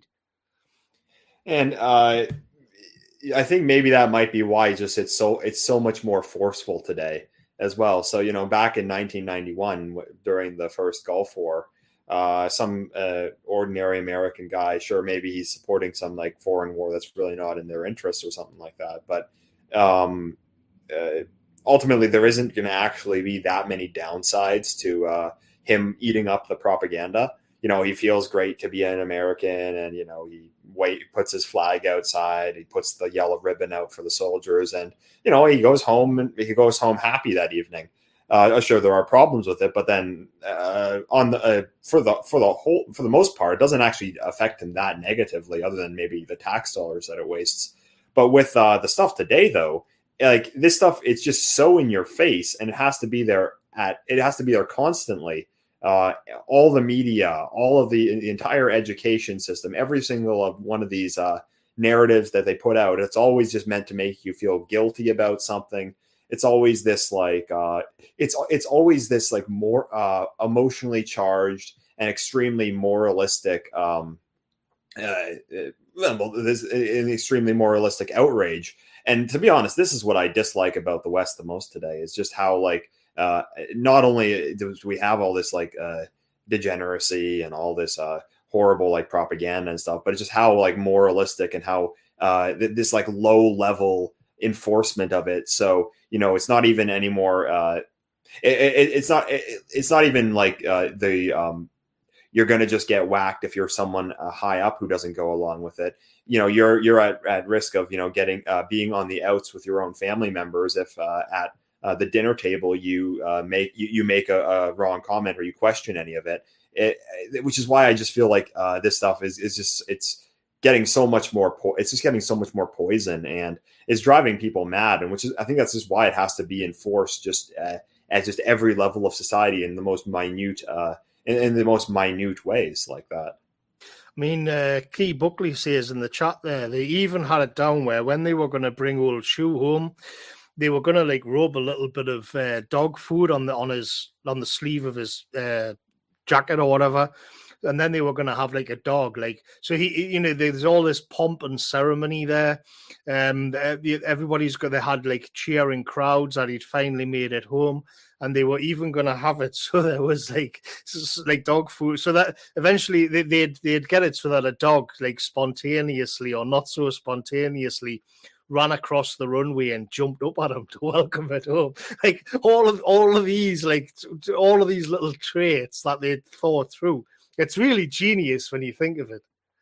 And uh, I think maybe that might be why just it's so it's so much more forceful today as well. So, you know, back in nineteen ninety-one, during the first Gulf War, uh, some uh, ordinary American guy, sure, maybe he's supporting some like foreign war that's really not in their interests or something like that. But um, uh, ultimately, there isn't going to actually be that many downsides to uh, him eating up the propaganda. You know, he feels great to be an American, and, you know, he wait puts his flag outside, he puts the yellow ribbon out for the soldiers, and, you know, he goes home and he goes home happy that evening. Uh, sure, there are problems with it, but then uh, on the uh, for the for the whole for the most part, it doesn't actually affect him that negatively, other than maybe the tax dollars that it wastes. But with uh, the stuff today, though, like this stuff, it's just so in your face, and it has to be there at it has to be there constantly. Uh, all the media, all of the, the entire education system, every single of one of these uh, narratives that they put out, it's always just meant to make you feel guilty about something. It's always this like uh, it's it's always this like more uh, emotionally charged and extremely moralistic, um, uh, well, this an extremely moralistic outrage. And to be honest, this is what I dislike about the West the most today. Is just how like. Uh, not only do we have all this like uh, degeneracy and all this uh, horrible like propaganda and stuff, but it's just how like moralistic and how uh, th- this like low level enforcement of it. So, you know, it's not even anymore. Uh, It, it, it's not. It, it's not even like uh, the um, you're going to just get whacked if you're someone uh, high up who doesn't go along with it. You know, you're you're at, at risk of you know getting uh, being on the outs with your own family members if uh, at uh, the dinner table you uh, make you, you make a, a wrong comment or you question any of it. It, which is why I just feel like uh, this stuff is is just it's getting so much more. Po- it's just getting so much more poison and is driving people mad. And which is I think that's just why it has to be enforced just uh, at just every level of society in the most minute uh, in, in the most minute ways like that. I mean, uh, Key Buckley says in the chat there, they even had it down where when they were going to bring old Shoe home, they were going to like rub a little bit of uh, dog food on the on his on the sleeve of his uh, jacket or whatever, and then they were going to have like a dog. Like so, he you know, there's all this pomp and ceremony there. Um, everybody's got they had like cheering crowds that he'd finally made it home. And they were even going to have it so there was like like dog food, so that eventually they, they'd they'd get it so that a dog like spontaneously or not so spontaneously ran across the runway and jumped up at him to welcome it home. Like all of all of these like all of these little traits that they thought through. It's really genius when you think of it.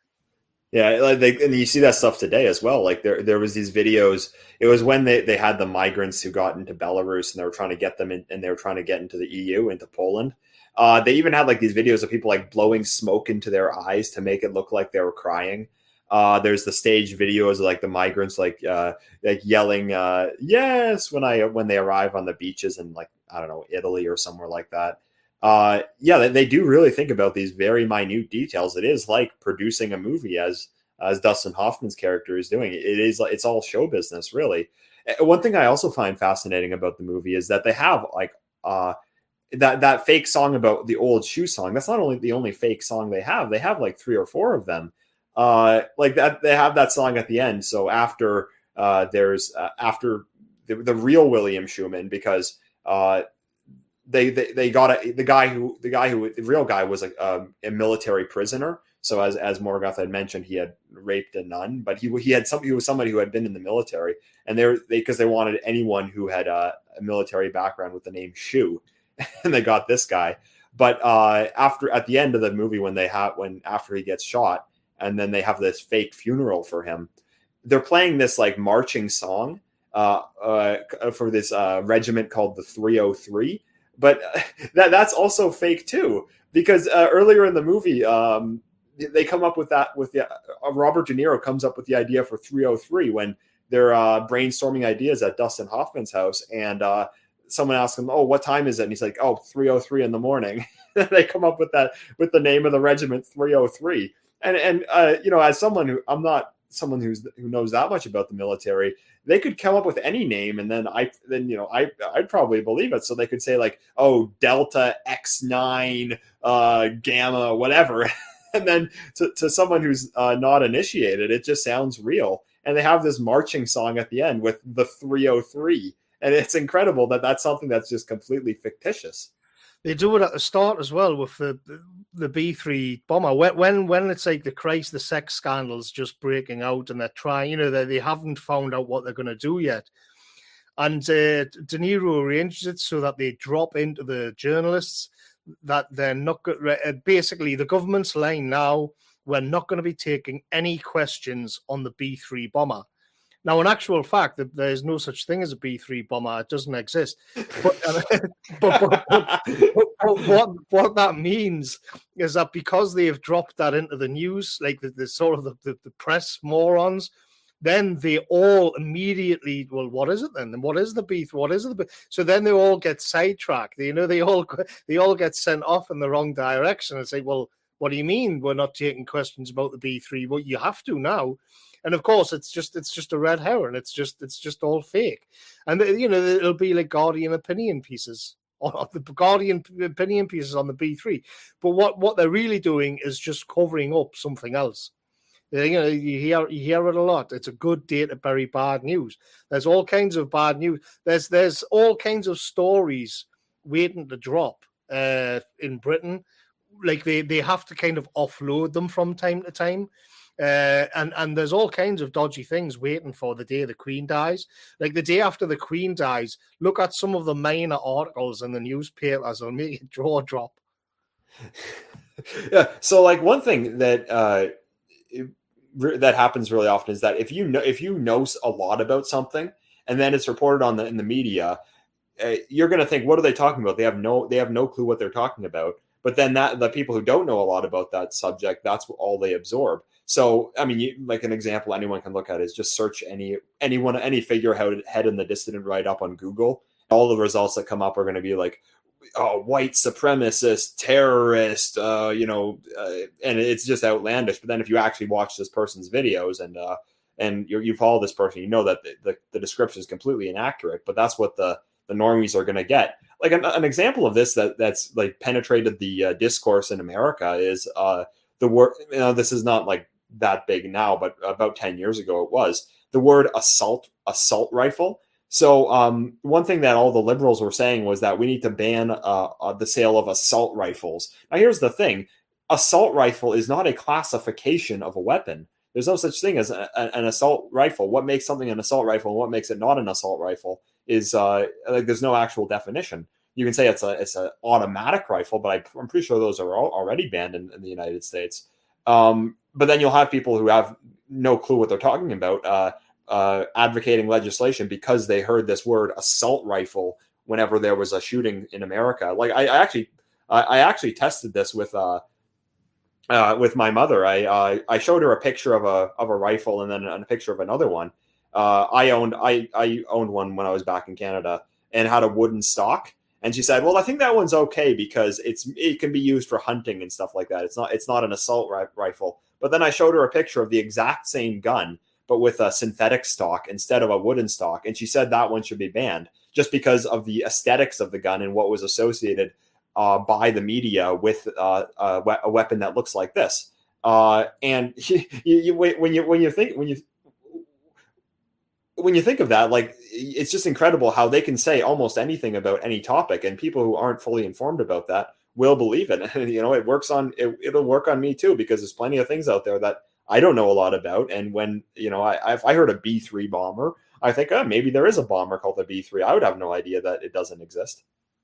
Yeah, like they, and you see that stuff today as well. Like there, there was these videos. It was when they, they had the migrants who got into Belarus and they were trying to get them in, and they were trying to get into the E U, into Poland. Uh, they even had like these videos of people like blowing smoke into their eyes to make it look like they were crying. Uh, there's the stage videos of like the migrants like uh, like yelling uh, yes when I when they arrive on the beaches in like I don't know Italy or somewhere like that. Uh, yeah, they, they do really think about these very minute details. It is like producing a movie, as as Dustin Hoffman's character is doing. It is it's all show business, really. One thing I also find fascinating about the movie is that they have like uh, that that fake song about the old shoe song. That's not only the only fake song they have. They have like three or four of them. Uh, like that, they have that song at the end. So after uh, there's uh, after the, the real William Schuman, because uh, They, they they got a, the guy who the guy who the real guy was a, um, a military prisoner. So as as Morgoth had mentioned, he had raped a nun, but he he had some he was somebody who had been in the military, and they they because they wanted anyone who had a, a military background with the name Shoe, and they got this guy. But uh, after at the end of the movie, when they have when after he gets shot, and then they have this fake funeral for him, they're playing this like marching song uh, uh, for this uh, regiment called the three oh three. But that that's also fake too, because uh, earlier in the movie, um, they come up with that with the uh, Robert De Niro comes up with the idea for three oh three when they're uh, brainstorming ideas at Dustin Hoffman's house, and uh, someone asks him, "Oh, what time is it?" And he's like, "Oh, three oh three in the morning." They come up with that with the name of the regiment, three oh three, and and uh, you know, as someone who I'm not someone who's who knows that much about the military, they could come up with any name, and then I then you know I I'd probably believe it. So they could say like, oh, Delta X nine uh, Gamma whatever, and then to, to someone who's uh, not initiated, it just sounds real. And they have this marching song at the end with the three oh three, and it's incredible that that's something that's just completely fictitious. They do it at the start as well with the the B three bomber. When when when it's like the Christ, the sex scandal's just breaking out, and they're trying, you know, they they haven't found out what they're going to do yet. And uh, De Niro arranges it so that they drop into the journalists that they're not good. Basically, the government's line now: we're not going to be taking any questions on the B three bomber. Now, in actual fact, there's no such thing as a B three bomber. It doesn't exist. But, uh, but, but, but, but what, what that means is that because they have dropped that into the news, like the, the sort of the, the, the press morons, then they all immediately, well, what is it then? And what is the B three? What is the B? So then they all get sidetracked. You know, they all they all get sent off in the wrong direction and say, well, what do you mean we're not taking questions about the B three? Well, you have to now. And of course, it's just it's just a red herring. It's just it's just all fake. And you know, it'll be like Guardian opinion pieces, or the Guardian opinion pieces on the B three. But what, what they're really doing is just covering up something else. You know, you hear you hear it a lot. It's a good day to bury bad news. There's all kinds of bad news. There's there's all kinds of stories waiting to drop uh, in Britain. Like they they have to kind of offload them from time to time. Uh, and and there's all kinds of dodgy things waiting for the day the Queen dies. Like the day after the Queen dies, look at some of the minor articles in the newspapers. It'll make your jaw drop. Yeah. So, like one thing that uh, it, that happens really often is that if you know if you know a lot about something and then it's reported on the in the media, uh, you're going to think, what are they talking about? They have no they have no clue what they're talking about. But then that the people who don't know a lot about that subject, that's all they absorb. So, I mean, you, like an example anyone can look at is just search any anyone any figurehead in the dissident right up on Google. All the results that come up are going to be like, oh, white supremacist, terrorist, uh, you know, uh, and it's just outlandish. But then if you actually watch this person's videos and uh, and you you follow this person, you know that the, the, the description is completely inaccurate. But that's what the the normies are going to get. Like an, an example of this that that's like penetrated the uh, discourse in America is uh, the word. You know, this is not like that big now, but about ten years ago it was the word assault assault rifle. So um, one thing that all the liberals were saying was that we need to ban uh, uh, the sale of assault rifles. Now here's the thing: assault rifle is not a classification of a weapon. There's no such thing as a, a, an assault rifle. What makes something an assault rifle and what makes it not an assault rifle is uh, like there's no actual definition. You can say it's a it's an automatic rifle, but I, I'm pretty sure those are all, already banned in, in the United States. Um, but then you'll have people who have no clue what they're talking about uh, uh, advocating legislation because they heard this word assault rifle whenever there was a shooting in America. Like I, I actually I, I actually tested this with uh, uh, with my mother. I uh, I showed her a picture of a of a rifle and then a picture of another one. Uh, I owned I, I owned one when I was back in Canada and had a wooden stock. And she said, "Well, I think that one's okay because it's it can be used for hunting and stuff like that. It's not it's not an assault ri- rifle." But then I showed her a picture of the exact same gun, but with a synthetic stock instead of a wooden stock, and she said that one should be banned just because of the aesthetics of the gun and what was associated uh, by the media with uh, a, we- a weapon that looks like this. Uh, and you, you, when you when you think when you when you think of that, like it's just incredible how they can say almost anything about any topic, and people who aren't fully informed about that will believe it. And you know, it works on it, it'll work on me too, because there's plenty of things out there that I don't know a lot about. And when you know, I if I heard a B three bomber, I think, oh, maybe there is a bomber called the B three. I would have no idea that it doesn't exist.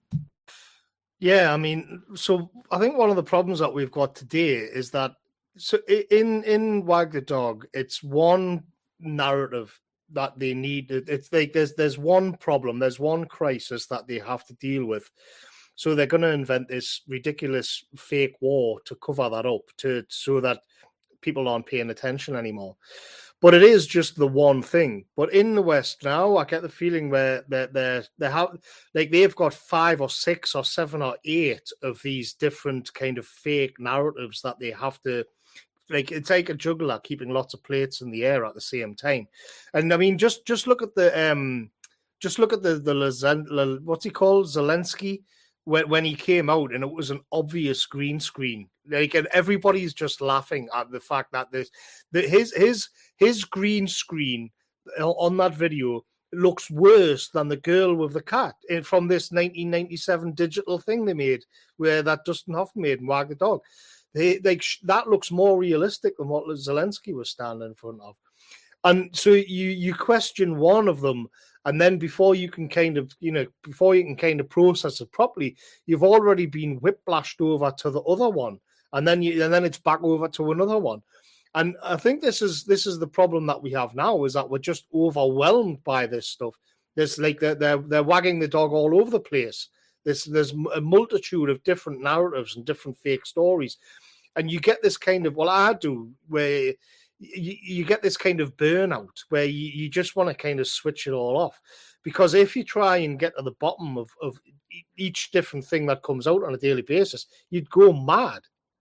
Yeah, I mean, so I think one of the problems that we've got today is that so in in Wag the Dog, it's one narrative that they need. It's like there's there's one problem, there's one crisis that they have to deal with. So they're going to invent this ridiculous fake war to cover that up, to so that people aren't paying attention anymore. But it is just the one thing. But in the West now, I get the feeling where they're, they're, they have, like they've got five or six or seven or eight of these different kind of fake narratives that they have to, like it's like a juggler keeping lots of plates in the air at the same time. And I mean, just just look at the um, just look at the the Lezen, what's he called, Zelensky, when when he came out, and it was an obvious green screen. Like, and everybody's just laughing at the fact that this, that his his his green screen on that video looks worse than the girl with the cat from this nineteen ninety-seven digital thing they made, where that Dustin Hoffman made in Wag the Dog. They like that looks more realistic than what Zelensky was standing in front of. And so you you question one of them, and then before you can kind of, you know, before you can kind of process it properly, you've already been whiplashed over to the other one, and then you and then it's back over to another one. And I think this is this is the problem that we have now, is that we're just overwhelmed by this stuff. There's like they're they're, they're wagging the dog all over the place. There's there's a multitude of different narratives and different fake stories, and you get this kind of, well, I do, where you, you get this kind of burnout where you, you just want to kind of switch it all off. Because if you try and get to the bottom of, of each different thing that comes out on a daily basis, you'd go mad.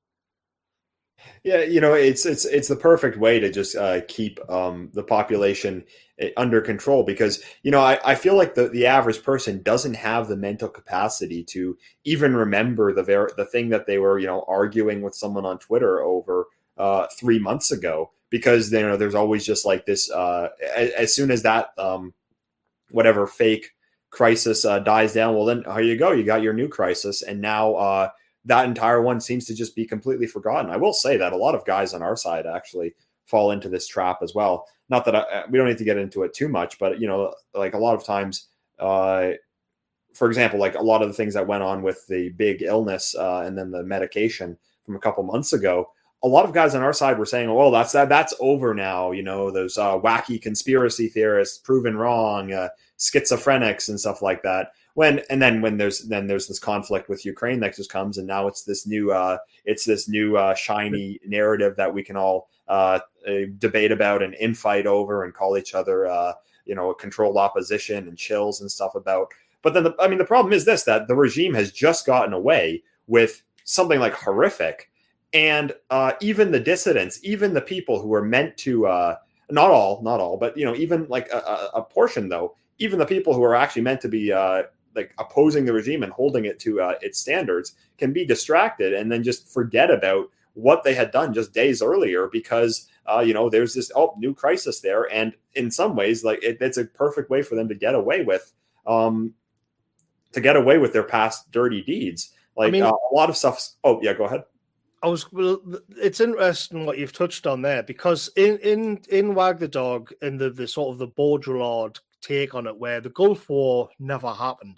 Yeah, you know, it's it's it's the perfect way to just uh, keep um, the population under control, because, you know, I, I feel like the, the average person doesn't have the mental capacity to even remember the ver- the thing that they were, you know, arguing with someone on Twitter over uh, three months ago, because, you know, there's always just like this, uh, as, as soon as that um, whatever fake crisis uh, dies down, well, then here you go, you got your new crisis, and now uh, that entire one seems to just be completely forgotten. I will say that a lot of guys on our side actually fall into this trap as well. Not that I, we don't need to get into it too much, but, you know, like a lot of times, uh, for example, like a lot of the things that went on with the big illness uh, and then the medication from a couple months ago, a lot of guys on our side were saying, oh, well, that's that, that's over now. You know, those uh, wacky conspiracy theorists proven wrong, uh, schizophrenics and stuff like that. When and then when there's then there's this conflict with Ukraine that just comes, and now it's this new uh, it's this new uh, shiny narrative that we can all uh, debate about and infight over and call each other, uh, you know, controlled opposition and chills and stuff about. But then, the, I mean, the problem is this, that the regime has just gotten away with something like horrific. And uh, even the dissidents, even the people who are meant to, uh, not all, not all, but, you know, even like a, a portion, though, even the people who are actually meant to be uh, like opposing the regime and holding it to uh, its standards can be distracted and then just forget about what they had done just days earlier because, uh, you know, there's this oh, new crisis there. And in some ways, like it, it's a perfect way for them to get away with um, to get away with their past dirty deeds. Like I mean, uh, a lot of stuff. Oh, yeah, go ahead. I was. Well, it's interesting what you've touched on there because in in in Wag the Dog and the the sort of the Baudrillard take on it, where the Gulf War never happened.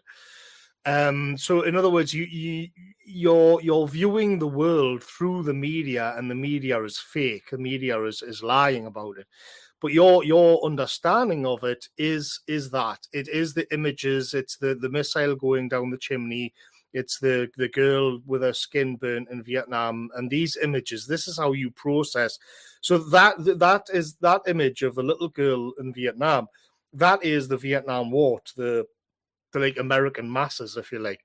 Um. So, in other words, you you you're you're viewing the world through the media, and the media is fake. The media is is lying about it. But your your understanding of it is is that it is the images. It's the the missile going down the chimney. It's the, the girl with her skin burnt in Vietnam, and these images. This is how you process. So that that is that image of the little girl in Vietnam. That is the Vietnam War to the, the like American masses, if you like.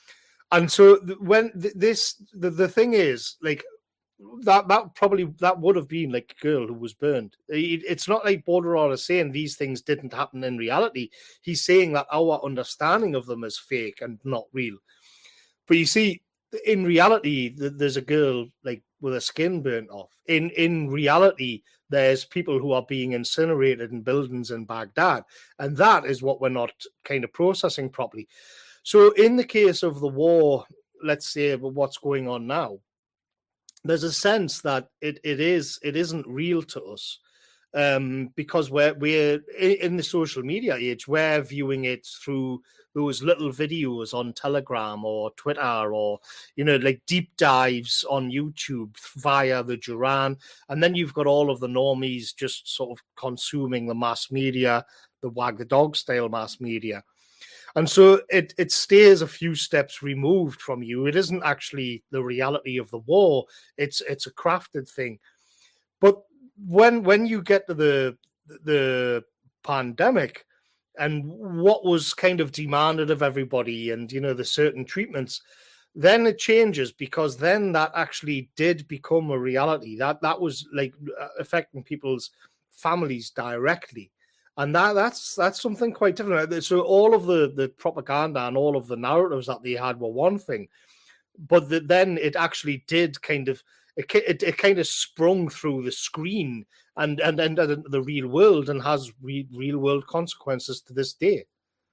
And so when this the, the thing is like that that probably that would have been like a girl who was burned. It, it's not like Baudrillard is saying these things didn't happen in reality. He's saying that our understanding of them is fake and not real. But you see, in reality, there's a girl like with her skin burnt off. In in reality, there's people who are being incinerated in buildings in Baghdad, and that is what we're not kind of processing properly. So, in the case of the war, let's say what's going on now, there's a sense that it it is it isn't real to us. Um, because we're we're in the social media age, we're viewing it through those little videos on Telegram or Twitter, or you know, like deep dives on YouTube via the Duran, and then you've got all of the normies just sort of consuming the mass media, the Wag the Dog style mass media, and so it it stays a few steps removed from you. It isn't actually the reality of the war; it's it's a crafted thing, but when when you get to the the pandemic and what was kind of demanded of everybody and you know the certain treatments, then it changes because then that actually did become a reality that that was like affecting people's families directly, and that that's that's something quite different. So all of the the propaganda and all of the narratives that they had were one thing, but the, then it actually did kind of It, it it kind of sprung through the screen and and, and, and the real world and has re, real world consequences to this day.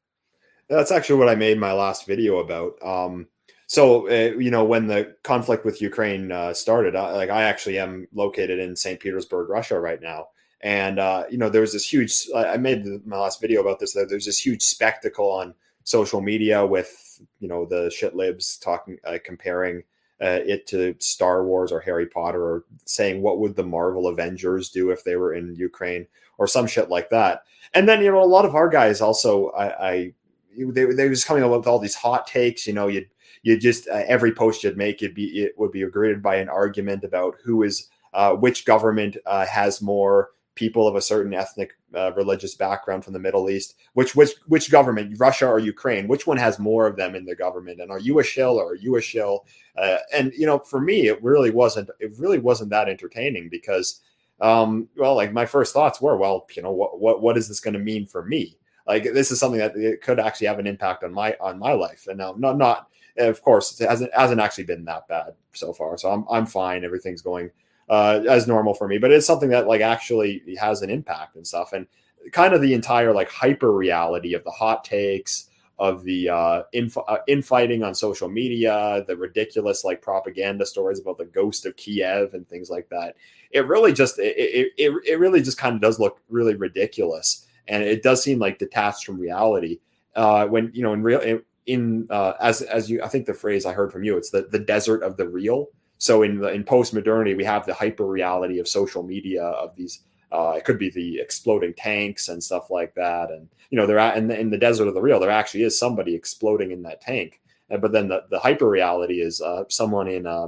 That's actually what I made my last video about. Um, so, uh, you know, when the conflict with Ukraine uh, started, I, like I actually am located in Saint Petersburg, Russia right now. And, uh, you know, there was this huge, I made my last video about this, there's this huge spectacle on social media with, you know, the shit libs talking, uh, comparing Uh, it to Star Wars or Harry Potter, or saying what would the Marvel Avengers do if they were in Ukraine or some shit like that. And then, you know, a lot of our guys also, I, I they, they was coming up with all these hot takes, you know, you'd, you just, uh, every post you'd make, it'd be, it would be greeted by an argument about who is, uh, which government uh, has more people of a certain ethnic, uh, religious background from the Middle East, which, which, which government, Russia or Ukraine, which one has more of them in the government? And are you a shill or are you a shill? Uh, and, you know, for me, it really wasn't, it really wasn't that entertaining because, um, well, like my first thoughts were, well, you know, what, what, what is this going to mean for me? Like, this is something that it could actually have an impact on my, on my life. And now not, not, of course, it hasn't, hasn't actually been that bad so far. So I'm, I'm fine. Everything's going uh, as normal for me, but it's something that like actually has an impact and stuff. And kind of the entire like hyper reality of the hot takes, of the uh, inf- uh, infighting on social media, the ridiculous like propaganda stories about the ghost of Kiev and things like that. It really just it it, it, it really just kind of does look really ridiculous, and it does seem like detached from reality. Uh, when you know in real in, in uh, as as you I think the phrase I heard from you, it's the the desert of the real. So in the, in post modernity, we have the hyper reality of social media, of these. Uh, it could be the exploding tanks and stuff like that, and you know, they're at, in the, in the desert of the real. There actually is somebody exploding in that tank. Uh, but then the, the hyper reality is uh, someone in uh,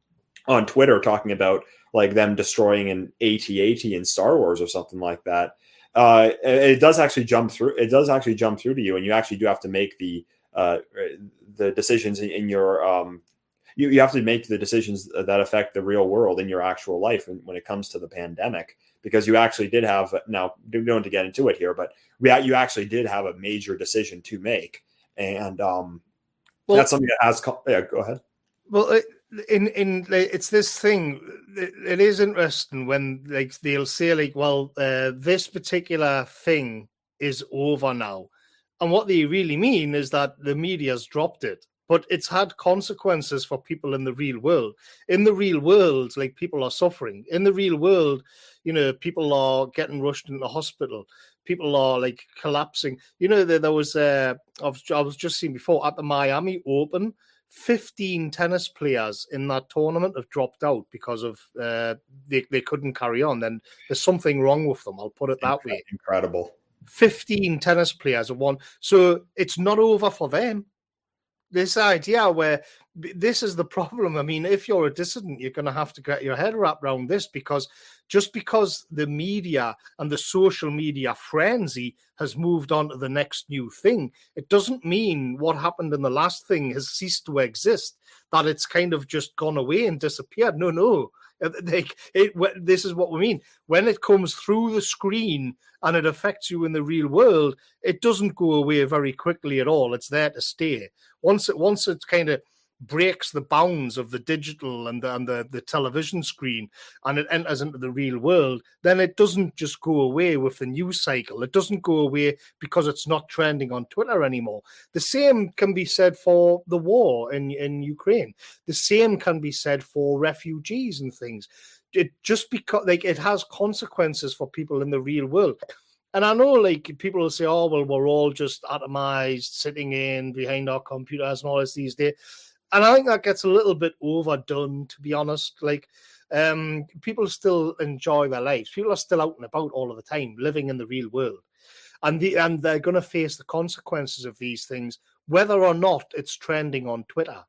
on Twitter talking about like them destroying an A T A T in Star Wars or something like that. Uh, it, it does actually jump through. It does actually jump through to you, and you actually do have to make the uh, the decisions in, in your. Um, you, you have to make the decisions that affect the real world in your actual life, and when it comes to the pandemic. Because you actually did have, now don't want to get into it here, but we, you actually did have a major decision to make. And um, well, that's something that has, yeah, go ahead. Well, in, in, it's this thing, it, it is interesting when like they'll say like, well, uh, this particular thing is over now. And what they really mean is that the media's dropped it. But it's had consequences for people in the real world. In the real world, like people are suffering. In the real world, you know, people are getting rushed into hospital. People are like collapsing. You know, there, there was, uh, I was, I was just seeing before at the Miami Open, fifteen tennis players in that tournament have dropped out because of uh, they, they couldn't carry on. Then there's something wrong with them. I'll put it that way. Incredible. fifteen tennis players have won. So it's not over for them. This idea where this is the problem. I mean, if you're a dissident, you're going to have to get your head wrapped around this, because just because the media and the social media frenzy has moved on to the next new thing, it doesn't mean what happened in the last thing has ceased to exist, that it's kind of just gone away and disappeared. No, no. Like it, this is what we mean. When it comes through the screen and it affects you in the real world, it doesn't go away very quickly at all. It's there to stay. Once it once it kind of breaks the bounds of the digital and the, and the, the television screen and it enters into the real world, then it doesn't just go away with the news cycle. It doesn't go away because it's not trending on Twitter anymore. The same can be said for the war in, in Ukraine. The same can be said for refugees and things. It just because like it has consequences for people in the real world. And I know, like, people will say, oh, well, we're all just atomized, sitting in behind our computers and all this these days. And I think that gets a little bit overdone, to be honest. Like, um, people still enjoy their lives. People are still out and about all of the time, living in the real world. And, the, and they're going to face the consequences of these things, whether or not it's trending on Twitter.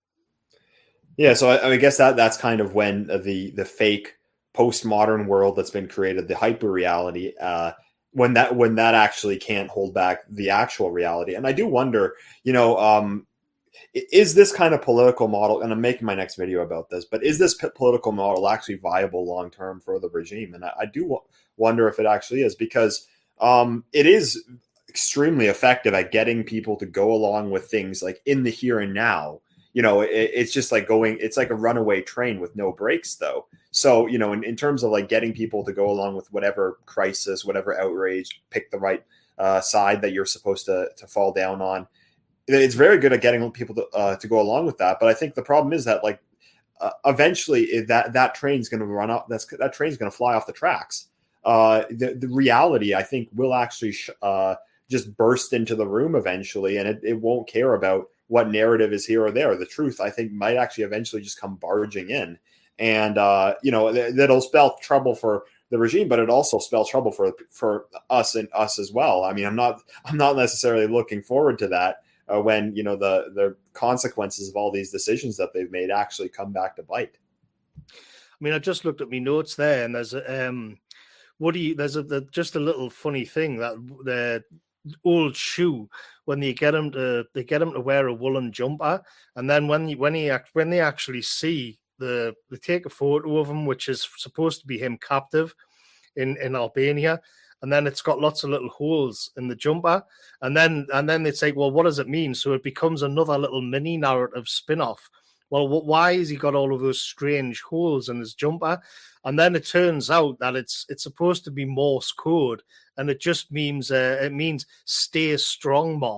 Yeah, so I, I guess that that's kind of when the, the fake postmodern world that's been created, the hyper reality, uh, when that when that actually can't hold back the actual reality. And I do wonder, you know, um, is this kind of political model, and I'm making my next video about this, but is this p- political model actually viable long-term for the regime? And I, I do w- wonder if it actually is, because um, it is extremely effective at getting people to go along with things like in the here and now. You know, it, it's just like going, it's like a runaway train with no brakes, though. So, you know, in, in terms of like getting people to go along with whatever crisis, whatever outrage, pick the right uh, side that you're supposed to, to fall down on. It's very good at getting people to, uh, to go along with that. But I think the problem is that like uh, eventually that, that train's going to run up. That's that train's going to fly off the tracks. Uh, the, the reality, I think, will actually sh- uh, just burst into the room eventually, and it, it won't care about what narrative is here or there. The truth, I think, might actually eventually just come barging in. And, uh, you know, th- that'll spell trouble for the regime, but it also spells trouble for for us and us as well. I mean, I'm not I'm not necessarily looking forward to that uh, when, you know, the, the consequences of all these decisions that they've made actually come back to bite. I mean, I just looked at my notes there, and there's a, um, what do you, there's a, the, just a little funny thing that the old shoe, when they get him to they get him to wear a woolen jumper, and then when you, when he when they actually see the they take a photo of him, which is supposed to be him captive in in Albania, and then it's got lots of little holes in the jumper, and then and then they say, well, what does it mean? So it becomes another little mini narrative spin-off. Well, why has he got all of those strange holes in his jumper? And then it turns out that it's it's supposed to be Morse code, and it just means uh, it means stay strong, mom.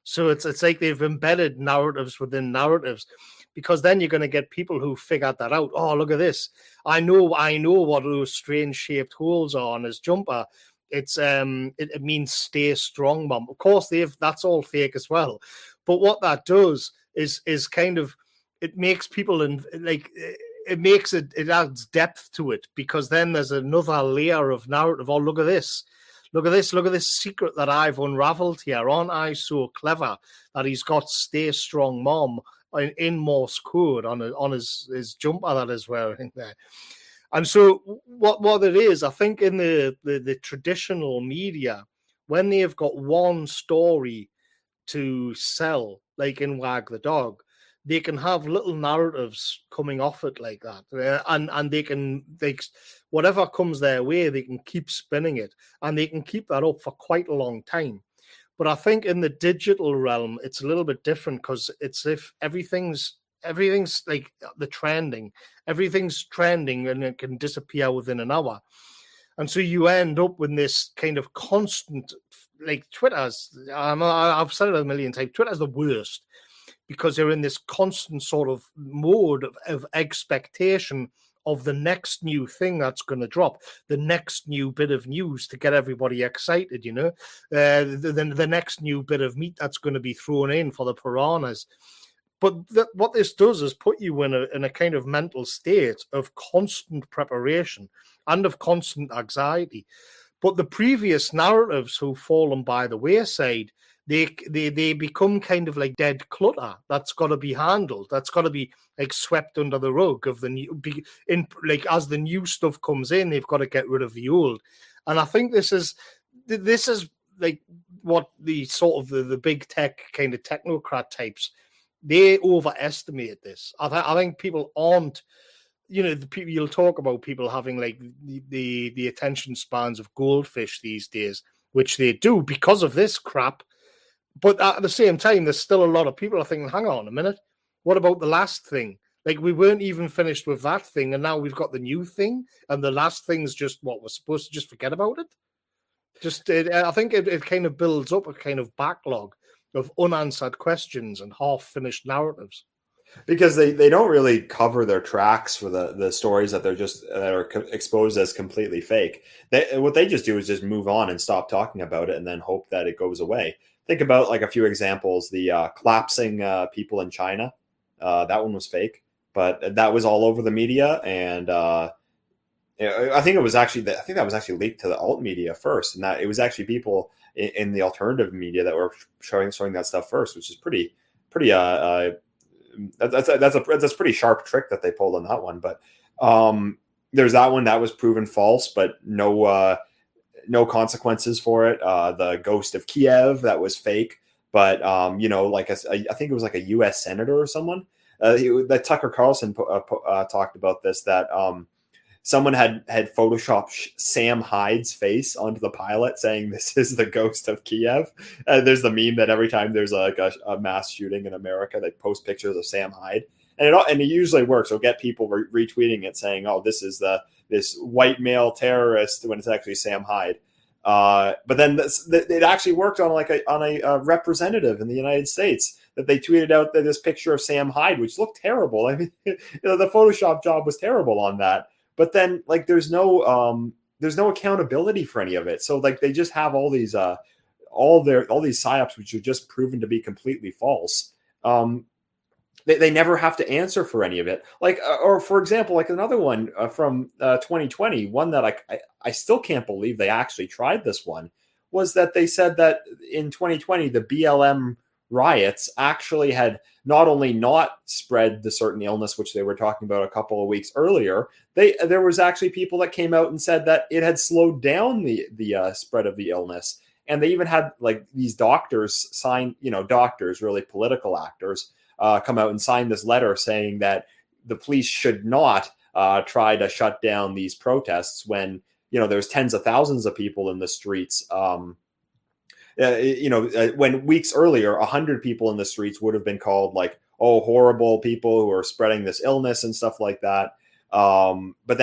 So it's it's like they've embedded narratives within narratives, because then you're going to get people who figured that out. Oh, look at this! I know, I know what those strange shaped holes are on his jumper. It's um, it, it means stay strong, mom. Of course, they've that's all fake as well. But what that does is is kind of it makes people in like it makes it it adds depth to it, because then there's another layer of narrative. Oh, look at this. Look at this, look at this secret that I've unraveled here. Aren't I so clever that he's got stay strong mom in, in Morse code on a, on his, his jumper that he's wearing there. And so what, what it is, I think in the, the, the traditional media, when they've got one story to sell, like in Wag the Dog, they can have little narratives coming off it like that, uh, and and they can they whatever comes their way, they can keep spinning it, and they can keep that up for quite a long time. But I think in the digital realm, it's a little bit different, because it's if everything's everything's like the trending, everything's trending, and it can disappear within an hour, and so you end up with this kind of constant, like Twitter's. Um, I've said it a million times. Twitter's the worst, because they're in this constant sort of mode of, of expectation of the next new thing that's going to drop, the next new bit of news to get everybody excited, you know, uh, the, the, the next new bit of meat that's going to be thrown in for the piranhas. But th- what this does is put you in a, in a kind of mental state of constant preparation and of constant anxiety. But the previous narratives who've fallen by the wayside, They, they they become kind of like dead clutter that's got to be handled. That's got to be like swept under the rug of the new. Be, in like as the new stuff comes in, they've got to get rid of the old. And I think this is this is like what the sort of the, the big tech kind of technocrat types, they overestimate this. I, th- I think people aren't. You know, the people you'll talk about people having like the, the the attention spans of goldfish these days, which they do because of this crap. But at the same time, there's still a lot of people are thinking, hang on a minute, what about the last thing? Like, we weren't even finished with that thing, and now we've got the new thing, and the last thing's just what, we're supposed to just forget about it? Just, it, I think it, it kind of builds up a kind of backlog of unanswered questions and half-finished narratives. Because they, they don't really cover their tracks for the, the stories that they're just that are co- exposed as completely fake. They, what they just do is just move on and stop talking about it, and then hope that it goes away. Think about like a few examples. The uh, collapsing uh, people in China, uh, that one was fake, but that was all over the media, and uh, I think it was actually I think that was actually leaked to the alt media first, and that it was actually people in, in the alternative media that were showing showing that stuff first, which is pretty pretty uh, uh that's a, that's a that's a pretty sharp trick that they pulled on that one. But um, there's that one that was proven false, but no. Uh, No consequences for it. Uh, the Ghost of Kiev, that was fake. But, um, you know, like a, I think it was like a U S senator or someone. Uh, he, that Tucker Carlson uh, uh, talked about this, that um, someone had, had photoshopped Sam Hyde's face onto the pilot saying this is the Ghost of Kiev. Uh, there's the meme that every time there's like a, a mass shooting in America, they post pictures of Sam Hyde. And it, and it usually works. It'll get people re- retweeting it saying, oh, this is the this white male terrorist, when it's actually Sam Hyde. Uh, but then this, it actually worked on like a on a, a representative in the United States, that they tweeted out that this picture of Sam Hyde, which looked terrible. I mean, you know, the Photoshop job was terrible on that. But then like there's no um, there's no accountability for any of it. So like they just have all these uh, all their all these psyops which are just proven to be completely false. Um, They, they never have to answer for any of it. Like, uh, or for example, like another one uh, from uh, twenty twenty, one that I, I I still can't believe they actually tried this one, was that they said that in twenty twenty, the B L M riots actually had not only not spread the certain illness, which they were talking about a couple of weeks earlier, they there was actually people that came out and said that it had slowed down the, the uh, spread of the illness. And they even had like these doctors sign, you know, doctors, really political actors, Uh, come out and sign this letter saying that the police should not uh, try to shut down these protests when, you know, there's tens of thousands of people in the streets. Um, uh, you know, uh, when weeks earlier, a hundred people in the streets would have been called like, oh, horrible people who are spreading this illness and stuff like that. Um, but then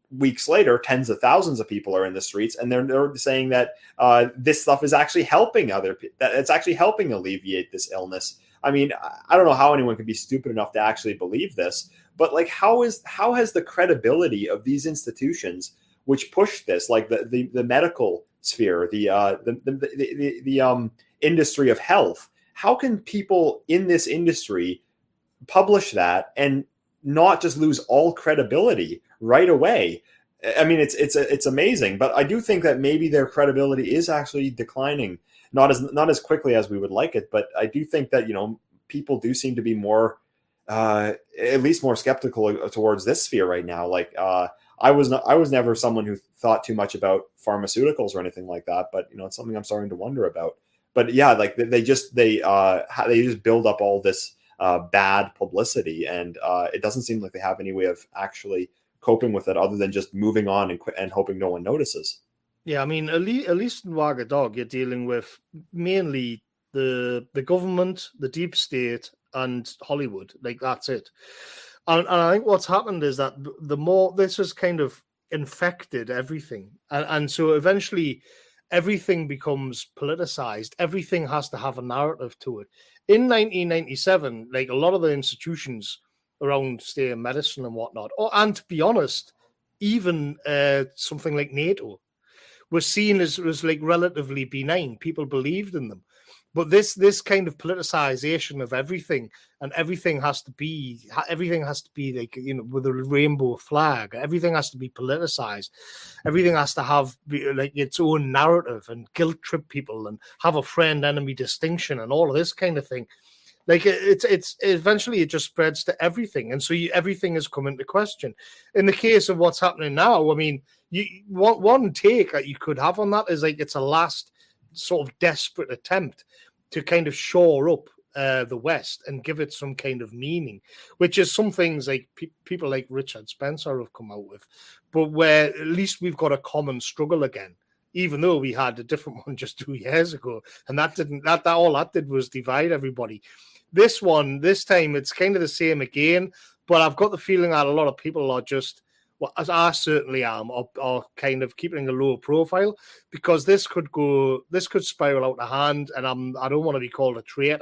weeks later, tens of thousands of people are in the streets, and they're, they're saying that uh, this stuff is actually helping other people, that it's actually helping alleviate this illness. I mean, I don't know how anyone could be stupid enough to actually believe this, but like, how is how has the credibility of these institutions which push this, like the the, the medical sphere, the, uh, the, the the the the um industry of health, how can people in this industry publish that and not just lose all credibility right away? I mean, it's it's it's amazing, but I do think that maybe their credibility is actually declining, not as not as quickly as we would like it. But I do think that, you know, people do seem to be more, uh, at least more skeptical towards this sphere right now. Like uh, I was not, I was never someone who thought too much about pharmaceuticals or anything like that, but you know, it's something I'm starting to wonder about. But yeah, like they just they uh, they just build up all this uh, bad publicity, and uh, it doesn't seem like they have any way of actually coping with it other than just moving on and, and hoping no one notices. Yeah, I mean, at least, at least in Wag a Dog, you're dealing with mainly the the government, the deep state, and Hollywood. Like, that's it. And, and I think what's happened is that the more this has kind of infected everything, and, and so eventually everything becomes politicized. Everything has to have a narrative to it. In nineteen ninety-seven, like a lot of the institutions around, say, medicine and whatnot, or, and to be honest, even uh, something like NATO was seen as was like relatively benign. People believed in them. But this this kind of politicization of everything, and everything has to be everything has to be like, you know, with a rainbow flag. Everything has to be politicized. Everything has to have like its own narrative and guilt trip people and have a friend enemy distinction and all of this kind of thing. Like it's it's eventually it just spreads to everything, and so you, everything is coming into question. In the case of what's happening now, I mean, you one one take that you could have on that is like it's a last sort of desperate attempt to kind of shore up uh, the West and give it some kind of meaning, which is some things like pe- people like Richard Spencer have come out with, but where at least we've got a common struggle again, even though we had a different one just two years ago, and that didn't that that all that did was divide everybody. This one, this time, it's kind of the same again, but I've got the feeling that a lot of people are just, well, as I certainly am, are, are kind of keeping a low profile, because this could go, this could spiral out of hand, and I'm, I don't want to be called a traitor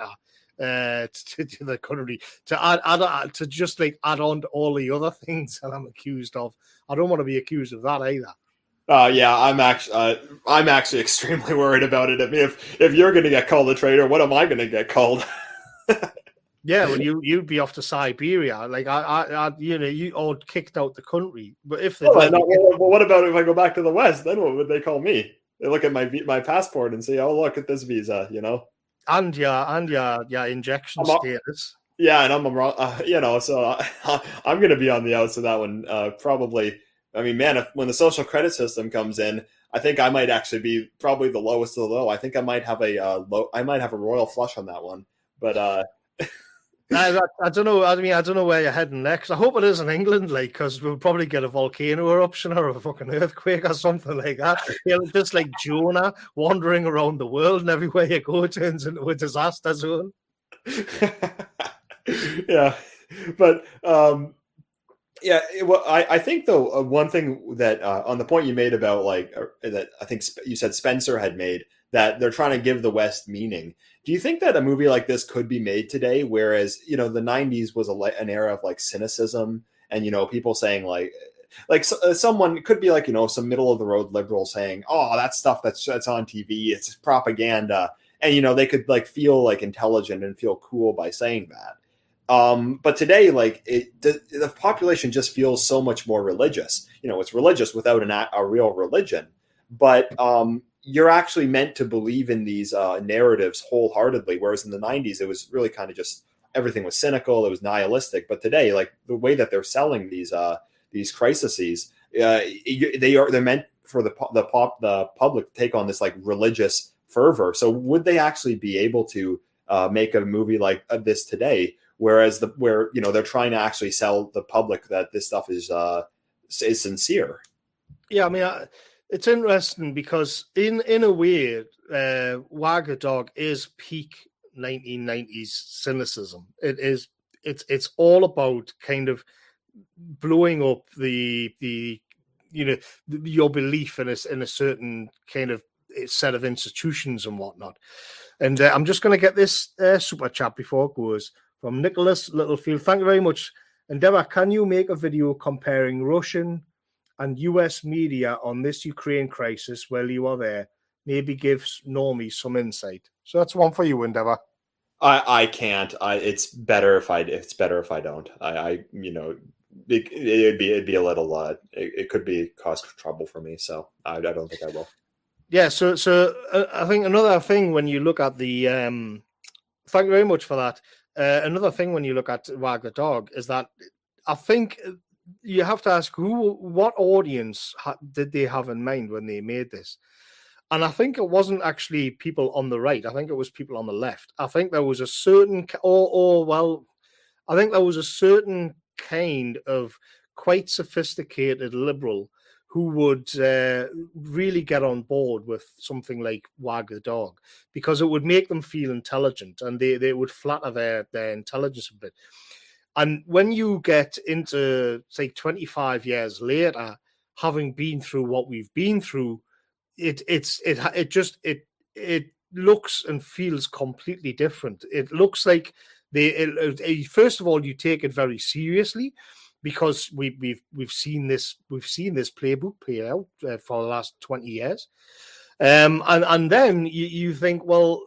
uh, to, to the country, to add, add, to just like add on to all the other things that I'm accused of. I don't want to be accused of that either. Uh, yeah, I'm actually, uh, I'm actually extremely worried about it. I mean, if if you're going to get called a traitor, what am I going to get called? Yeah, well, you you'd be off to Siberia, like I, I, I you know, you all kicked out the country. But if they, well, did, not, well, well, what about if I go back to the West? Then what would they call me? They look at my my passport and say, "Oh, look at this visa," you know, and your and your your injection I'm status. A, yeah, and I'm a, uh, you know, so I, I'm going to be on the outs of that one, uh, probably. I mean, man, if, when the social credit system comes in, I think I might actually be probably the lowest of the low. I think I might have a uh, low. I might have a royal flush on that one. But uh, I, I, I don't know. I mean, I don't know where you're heading next. I hope it is in England, like, because we'll probably get a volcano eruption or a fucking earthquake or something like that. You know, just like Jonah wandering around the world, and everywhere you go turns into a disaster zone. Yeah, but um, yeah. Well, I, I think though uh, one thing that uh, on the point you made about like uh, that I think Sp- you said Spencer had made, that they're trying to give the West meaning. Do you think that a movie like this could be made today? Whereas, you know, the nineties was a, an era of like cynicism and, you know, people saying like, like so, someone could be like, you know, some middle of the road liberal saying, oh, that stuff that's, that's on T V, it's propaganda. And, you know, they could like feel like intelligent and feel cool by saying that. Um, but today, like it, the, the population just feels so much more religious. You know, it's religious without an, a real religion, but, um, you're actually meant to believe in these uh, narratives wholeheartedly. Whereas in the nineties, it was really kind of just, everything was cynical. It was nihilistic. But today, like the way that they're selling these, uh, these crises, uh, they are, they're meant for the, the pop, the public to take on this like religious fervor. So would they actually be able to uh, make a movie like uh, this today? Whereas the, where, you know, they're trying to actually sell the public that this stuff is, uh, is sincere. Yeah. I mean, I, it's interesting because in, in a way, uh, Wag a Dog is peak nineteen nineties cynicism. It is, it's, it's all about kind of blowing up the, the you know, your belief in a, in a certain kind of set of institutions and whatnot. And uh, I'm just going to get this uh, super chat before it goes from Nicholas Littlefield. Thank you very much. Endeavour, can you make a video comparing Russian and U S media on this Ukraine crisis while you are there? Maybe give normies some insight. So that's one for you, Endeavour. I, I can't. I it's better if I it's better if I don't. I, I you know it, it'd be it'd be a little uh it, it could be cause trouble for me. So I, I don't think I will. Yeah. So so uh, I think another thing when you look at the um, thank you very much for that. Uh, another thing when you look at Wag the Dog is that I think you have to ask who, what audience ha- did they have in mind when they made this? And I think it wasn't actually people on the right. I think it was people on the left. I think there was a certain, or, or well, I think there was a certain kind of quite sophisticated liberal who would uh, really get on board with something like Wag the Dog because it would make them feel intelligent and they, they would flatter their, their intelligence a bit. And when you get into, say, twenty-five years later, having been through what we've been through, it it's it it just it it looks and feels completely different. It looks like they it, it, first of all you take it very seriously because we we've we've seen this we've seen this playbook play out uh, for the last twenty years, um, and and then you, you think, well,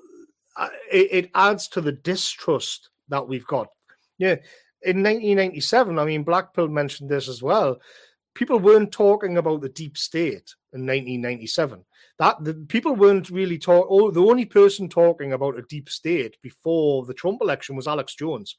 it, it adds to the distrust that we've got. Yeah, in nineteen ninety-seven, I mean, Blackpill mentioned this as well. People weren't talking about the deep state in nineteen ninety-seven. That the people weren't really talking. Oh, the only person talking about a deep state before the Trump election was Alex Jones.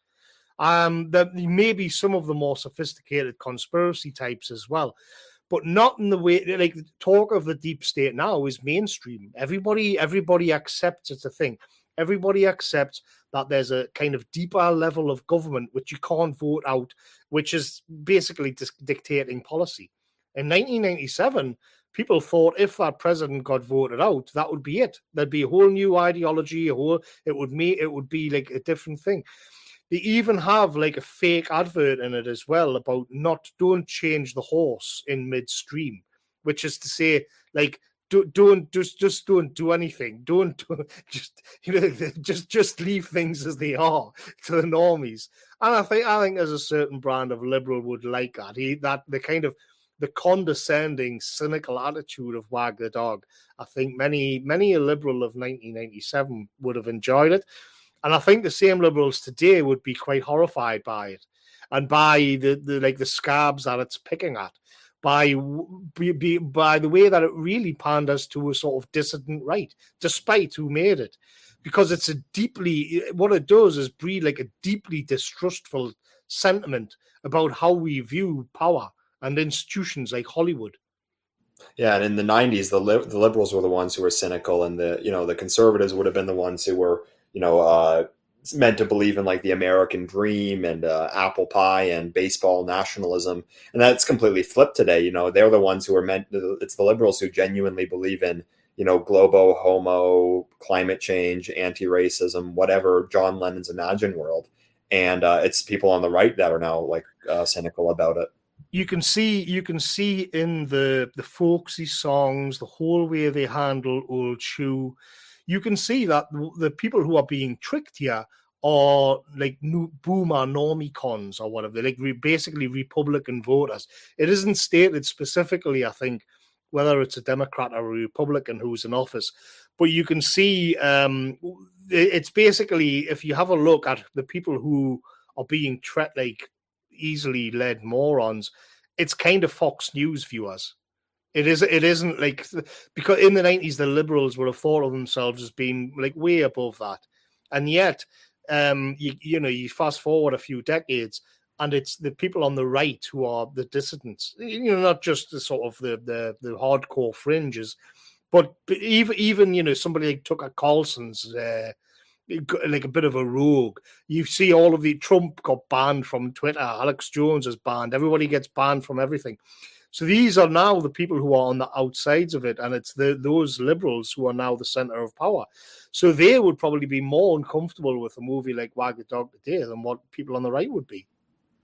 Um, there may be some of the more sophisticated conspiracy types as well, but not in the way like the talk of the deep state now is mainstream. Everybody, everybody accepts it's a thing. Everybody accepts that there's a kind of deeper level of government which you can't vote out, which is basically dis- dictating policy. In nineteen ninety-seven, people thought if that president got voted out, that would be it. There'd be a whole new ideology, a whole it would make it would be like a different thing. They even have like a fake advert in it as well about not don't change the horse in midstream, which is to say, like, do, don't just just don't do anything. Don't do, just you know just just leave things as they are to the normies. And I think I think there's a certain brand of liberal would like that. He that the kind of the condescending, cynical attitude of Wag the Dog. I think many many a liberal of nineteen ninety-seven would have enjoyed it. And I think the same liberals today would be quite horrified by it and by the, the like the scabs that it's picking at, by be, by the way that it really panders to a sort of dissident right, despite who made it. Because it's a deeply, what it does is breed like a deeply distrustful sentiment about how we view power and institutions like Hollywood. Yeah, and in the nineties, the li- the liberals were the ones who were cynical, and the you know the conservatives would have been the ones who were you know uh, meant to believe in like the American dream and uh, apple pie and baseball nationalism, and that's completely flipped today. You know, they're the ones who are meant. It's the liberals who genuinely believe in you know globo, homo, climate change, anti-racism, whatever John Lennon's imagined world, and uh, it's people on the right that are now like uh, cynical about it. You can see, you can see in the the folksy songs, the whole way they handle Old Shoe. You can see that the people who are being tricked here are like new boomer normie cons or whatever. They're like re- basically Republican voters. It isn't stated specifically, I think, whether it's a Democrat or a Republican who's in office, but you can see um, it's basically if you have a look at the people who are being treated like easily led morons, it's kind of Fox News viewers. It is. It isn't like because in the nineties the liberals would have thought of themselves as being like way above that, and yet, um, you you know, you fast forward a few decades, and it's the people on the right who are the dissidents. You know, not just the sort of the the, the hardcore fringes, but even even you know somebody like Tucker Carlson's. Uh, like a bit of a rogue. You see all of the Trump got banned from Twitter. Alex Jones is banned. Everybody gets banned from everything. So these are now the people who are on the outsides of it. And it's the those liberals who are now the center of power. So they would probably be more uncomfortable with a movie like Wag the Dog today than what people on the right would be.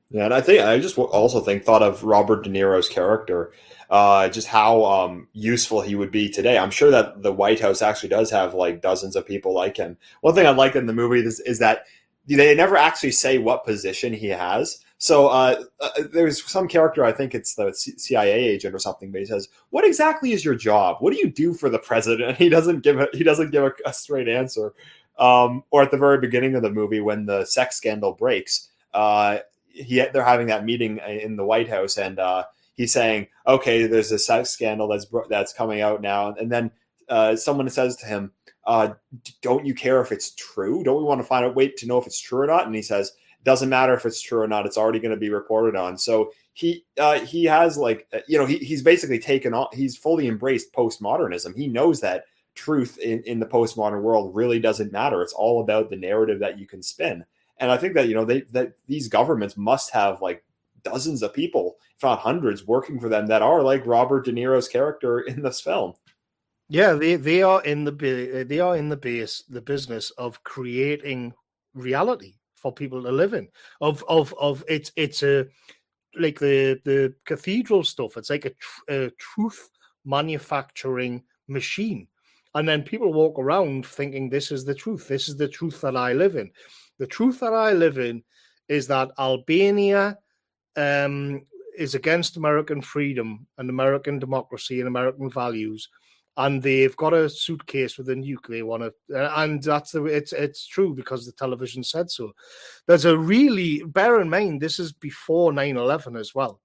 Yeah, and I think I just also think thought of Robert De Niro's character, uh, just how um, useful he would be today. I'm sure that the White House actually does have like dozens of people like him. One thing I like in the movie is, is that they never actually say what position he has. So uh, uh, there's some character, I think it's the C I A agent or something, but he says, "What exactly is your job? What do you do for the president?" And he doesn't give a, he doesn't give a, a straight answer. Um, or at the very beginning of the movie, when the sex scandal breaks. Uh, he they're having that meeting in the White House, and uh, he's saying, "Okay, there's a sex scandal that's that's coming out now," and then uh, someone says to him, uh, "Don't you care if it's true? Don't we want to find out? Wait to know if it's true or not?" And he says, "It doesn't matter if it's true or not. It's already going to be reported on." So he uh, he has like you know he, he's basically taken on he's fully embraced postmodernism. He knows that truth in, in the postmodern world really doesn't matter. It's all about the narrative that you can spin. And I think that, you know, they that these governments must have like dozens of people, if not hundreds, working for them that are like Robert De Niro's character in this film. Yeah, they, they are in the they are in the base the business of creating reality for people to live in. Of of of it's it's a like the the cathedral stuff. It's like a, tr- a truth manufacturing machine, and then people walk around thinking this is the truth. This is the truth that I live in. The truth that I live in is that Albania um, is against American freedom and American democracy and American values, and they've got a suitcase with a nuclear one, and that's the it's it's true because the television said so. There's a really bear in mind this is before nine eleven as well,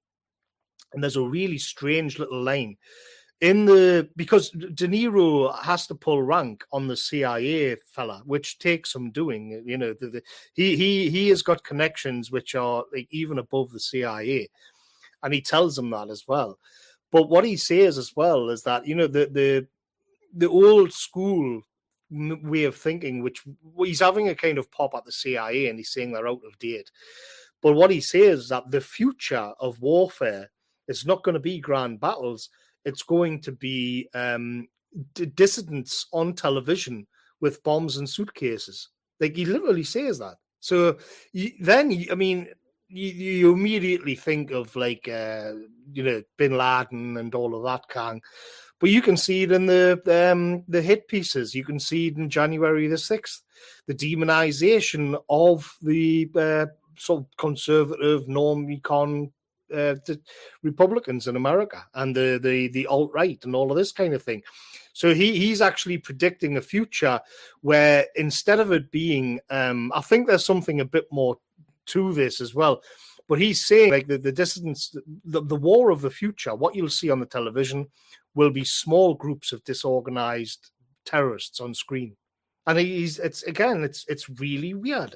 and there's a really strange little line. In the because De Niro has to pull rank on the C I A fella, which takes some doing. You know, the, the, he he he has got connections which are like even above the C I A, and he tells them that as well. But what he says as well is that you know the the the old school way of thinking, which he's having a kind of pop at the C I A, and he's saying they're out of date. But what he says is that the future of warfare is not going to be grand battles. It's going to be um, d- dissidents on television with bombs and suitcases. Like he literally says that. So you, then, I mean, you, you immediately think of like, uh, you know, Bin Laden and all of that kind. But you can see it in the um, the hit pieces. You can see it in January the sixth, the demonization of the uh, sort of conservative normicon Uh, the Republicans in America and the the the alt-right and all of this kind of thing. So he he's actually predicting a future where instead of it being, um, I think there's something a bit more to this as well. But he's saying like the, the dissidents, the, the war of the future, what you'll see on the television will be small groups of disorganized terrorists on screen. And he's it's again, it's it's really weird.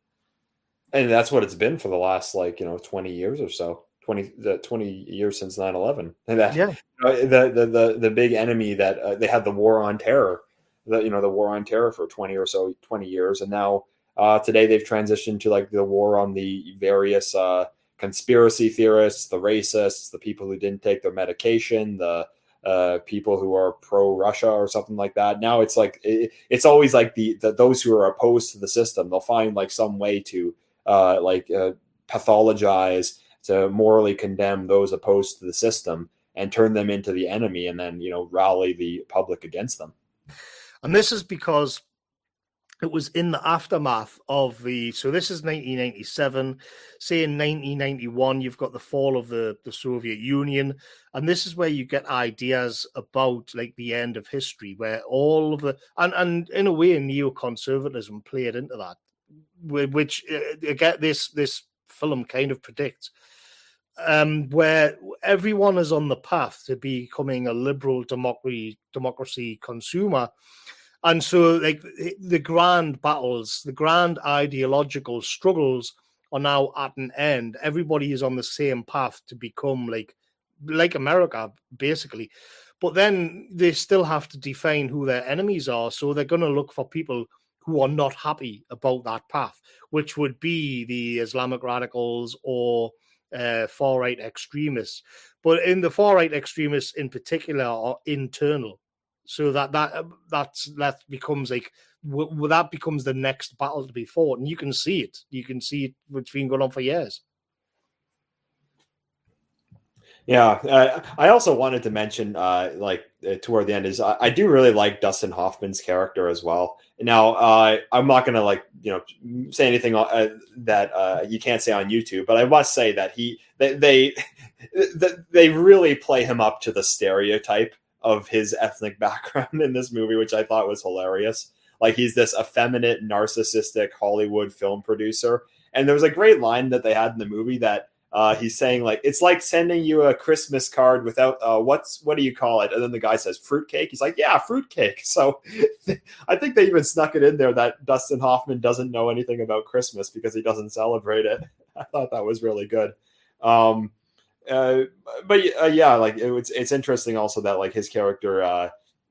And that's what it's been for the last like, you know, twenty years or so. twenty the twenty years since nine eleven, and that yeah. the, the the the big enemy that uh, they had the war on terror, the you know the war on terror for twenty or so twenty years, and now uh, today they've transitioned to like the war on the various uh, conspiracy theorists, the racists, the people who didn't take their medication, the uh, people who are pro Russia or something like that. Now it's like it, it's always like the, the those who are opposed to the system. They'll find like some way to uh, like uh, pathologize, to morally condemn those opposed to the system and turn them into the enemy, and then, you know, rally the public against them. And this is because it was in the aftermath of the, so this is nineteen ninety-seven, say in nineteen ninety-one, you've got the fall of the, the Soviet Union. And this is where you get ideas about like the end of history, where all of the, and, and in a way, neoconservatism played into that, which uh, again, this, this film kind of predicts. Um, where everyone is on the path to becoming a liberal democracy democracy consumer. And so like the grand battles, the grand ideological struggles are now at an end. Everybody is on the same path to become like like America, basically. But then they still have to define who their enemies are. So they're going to look for people who are not happy about that path, which would be the Islamic radicals or Uh, far-right extremists. But in the far-right extremists in particular are internal. So that that that's that becomes like w- that becomes the next battle to be fought. And you can see it. You can see it. It's been going on for years. Yeah, uh, I also wanted to mention, uh, like uh, toward the end, is I, I do really like Dustin Hoffman's character as well. Now, uh, I'm not gonna like you know say anything uh, that uh, you can't say on YouTube, but I must say that he they they, they really play him up to the stereotype of his ethnic background in this movie, which I thought was hilarious. Like he's this effeminate, narcissistic Hollywood film producer, and there was a great line that they had in the movie that uh, he's saying like it's like sending you a Christmas card without uh, what's what do you call it? And then the guy says fruitcake. He's like, yeah, fruitcake. So I think they even snuck it in there that Dustin Hoffman doesn't know anything about Christmas because he doesn't celebrate it. I thought that was really good. Um, uh, but uh, yeah, like it, it's it's interesting also that like his character. Uh,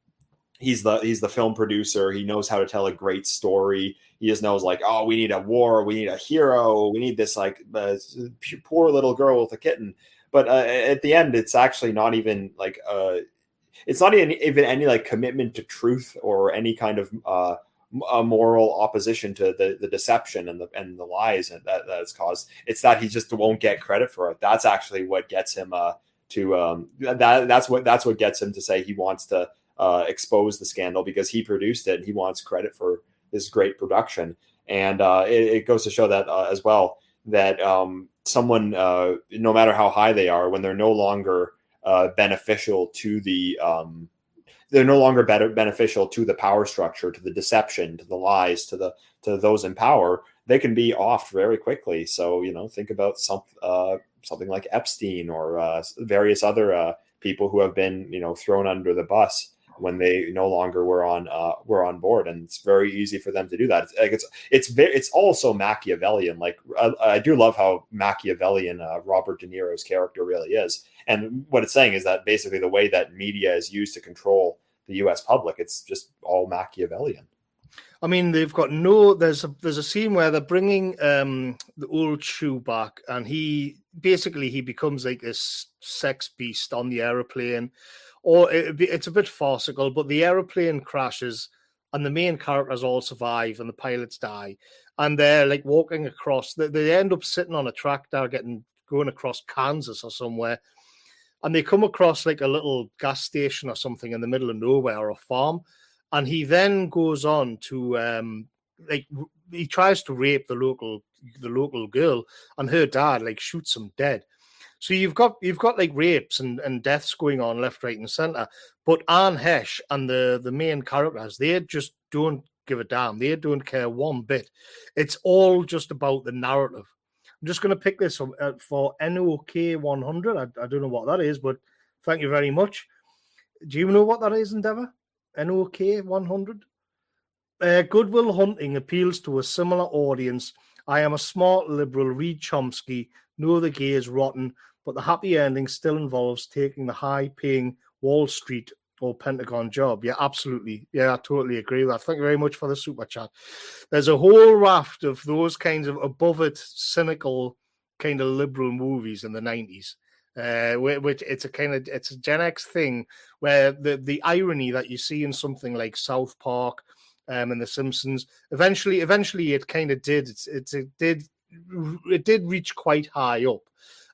he's the he's the film producer. He knows how to tell a great story. He just knows like, oh, we need a war, we need a hero, we need this like uh, poor little girl with a kitten. But uh, at the end, it's actually not even like uh, it's not even even any like commitment to truth or any kind of uh, a moral opposition to the, the deception and the and the lies that that it's caused. It's that he just won't get credit for it. That's actually what gets him uh, to um, that that's what that's what gets him to say he wants to uh, expose the scandal because he produced it and he wants credit for this great production. And uh, it, it goes to show that uh, as well that um, someone, uh, no matter how high they are, when they're no longer uh, beneficial to the um, they're no longer better beneficial to the power structure, to the deception, to the lies, to the to those in power, they can be off very quickly. So you know, think about some uh, something like Epstein or uh, various other uh, people who have been you know thrown under the bus when they no longer were on uh, were on board, and it's very easy for them to do that. It's like it's it's very it's also Machiavellian. Like I, I do love how Machiavellian uh, Robert De Niro's character really is. And what it's saying is that basically the way that media is used to control the U S public, it's just all Machiavellian. I mean, they've got no. There's a there's a scene where they're bringing um, the old Chew back, and he basically he becomes like this sex beast on the aeroplane, or it, it's a bit farcical. But the aeroplane crashes, and the main characters all survive, and the pilots die, and they're like walking across. They, they end up sitting on a tractor, getting going across Kansas or somewhere. And they come across like a little gas station or something in the middle of nowhere or a farm. And he then goes on to um, like he tries to rape the local the local girl, and her dad like shoots him dead. So you've got you've got like rapes and, and deaths going on left, right, and center. But Anne Hesh and the, the main characters, they just don't give a damn. They don't care one bit. It's all just about the narrative. I'm just going to pick this up for N O K one hundred. I, I don't know what that is, but thank you very much. Do you know what that is, Endeavour? N O K one hundred? Uh, Good Will Hunting appeals to a similar audience. I am a smart liberal, read Chomsky, know the gay is rotten, but the happy ending still involves taking the high-paying Wall Street or Pentagon job. Yeah, absolutely. Yeah, I totally agree with that. Thank you very much for the super chat. There's a whole raft of those kinds of above it, cynical kind of liberal movies in the nineties. Uh, which it's a kind of it's a Gen X thing where the the irony that you see in something like South Park um, and The Simpsons, eventually, eventually it kind of did it's, it's it did it did reach quite high up,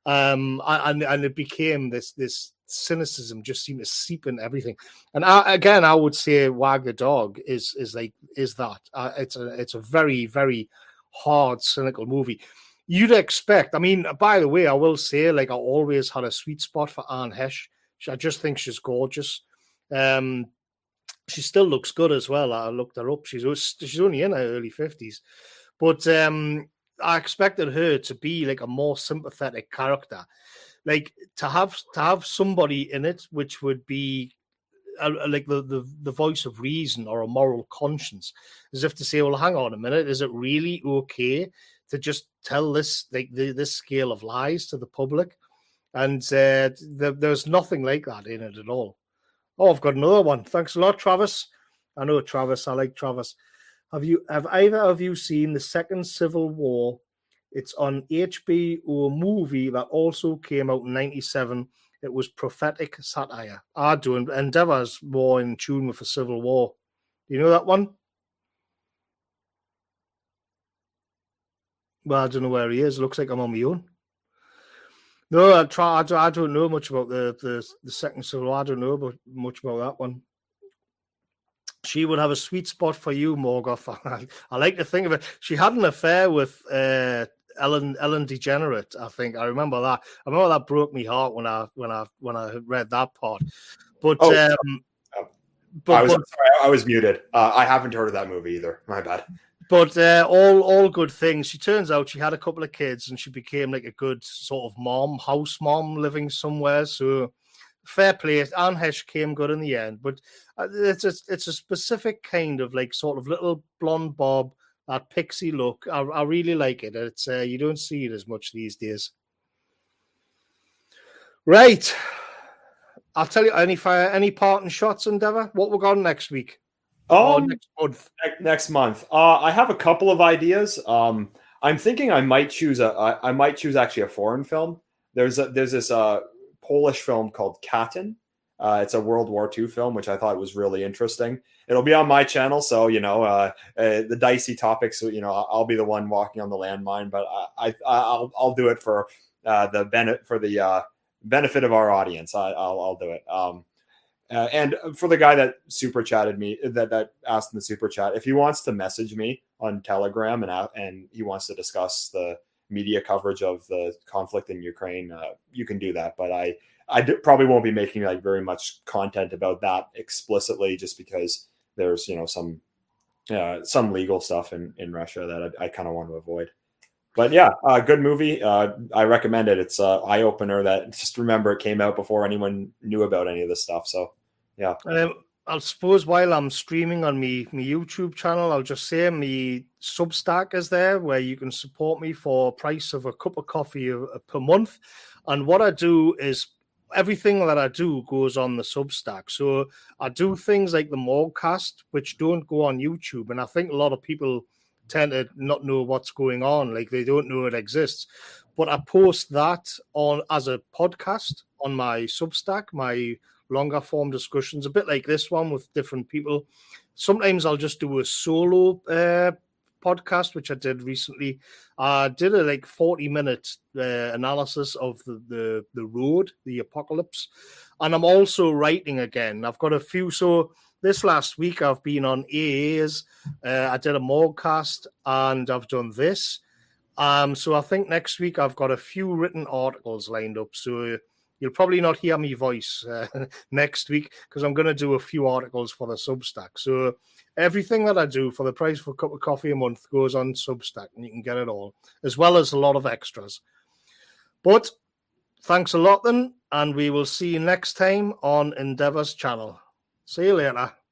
um, and and it became this this. cynicism just seemed to seep in everything. And I, again, I would say Wag the Dog is is like is that uh, it's a it's a very very hard cynical movie. You'd expect. I mean, by the way, I will say, like I always had a sweet spot for Anne Hesh. I just think she's gorgeous. Um, she still looks good as well. I looked her up. She's she's only in her early fifties, but um, I expected her to be like a more sympathetic character. Like to have to have somebody in it, which would be a, a, like the, the the voice of reason or a moral conscience, as if to say, well, hang on a minute, is it really okay to just tell this like the, this scale of lies to the public? And uh, the, there's nothing like that in it at all. Oh, I've got another one. Thanks a lot, Travis. I know Travis. I like Travis. Have you have either of you seen the Second Civil War? It's on H B O movie that also came out in ninety-seven. It was prophetic satire. I do. Endeavour's more in tune with the Civil War. Do you know that one? Well, I don't know where he is. Looks like I'm on my own. No, I try. I don't, I don't know much about the, the the second Civil War. I don't know about, much about that one. She would have a sweet spot for you, Morgoth. I, I like to think of it. She had an affair with uh, Ellen Ellen DeGenerate. I think I remember that. I remember that broke me heart when I when I when I read that part. But oh, um, oh. but, I was but, sorry, I was muted. Uh, I haven't heard of that movie either. My bad. But uh, all all good things. She turns out she had a couple of kids and she became like a good sort of mom, house mom living somewhere. So fair play. Anne Heche came good in the end. But it's a, it's a specific kind of like sort of little blonde bob, that pixie look. I, I really like it. It's uh, you don't see it as much these days. Right. I'll tell you any fire, any parting shots, Endeavour. What we're going next week? Um, next month. Next month. Uh, I have a couple of ideas. Um, I'm thinking I might choose a. I, I might choose actually a foreign film. There's a, there's this uh, Polish film called Katyn. Uh, it's a World War Two film, which I thought was really interesting. It'll be on my channel, so you know uh, uh, the dicey topics. You know, I'll be the one walking on the landmine, but I, I I'll I'll do it for uh, the benefit for the uh, benefit of our audience. I, I'll I'll do it. Um, Uh, and for the guy that super chatted me, that, that asked in the super chat, if he wants to message me on Telegram and uh, and he wants to discuss the media coverage of the conflict in Ukraine, uh, you can do that. But I I d- probably won't be making like very much content about that explicitly, just because there's you know some uh, some legal stuff in, in Russia that I, I kind of want to avoid. But yeah, uh, good movie. Uh, I recommend it. It's an eye opener. That just remember it came out before anyone knew about any of this stuff. So. Yeah, um, I suppose while I'm streaming on me my YouTube channel, I'll just say my Substack is there where you can support me for a price of a cup of coffee a, a, per month. And what I do is everything that I do goes on the Substack. So I do things like the Morgcast, which don't go on YouTube. And I think a lot of people tend to not know what's going on. Like they don't know it exists. But I post that on as a podcast on my Substack, my longer form discussions, a bit like this one with different people. Sometimes I'll just do a solo uh, podcast, which I did recently. I did a like forty minute uh, analysis of the, the, the road, the apocalypse. And I'm also writing again. I've got a few. So this last week I've been on A As. Uh, I did a Morgcast and I've done this. Um, so I think next week I've got a few written articles lined up. So you'll probably not hear me voice uh, next week because I'm going to do a few articles for the Substack. So everything that I do for the price of a cup of coffee a month goes on Substack, and you can get it all, as well as a lot of extras. But thanks a lot then, and we will see you next time on Endeavour's channel. See you later.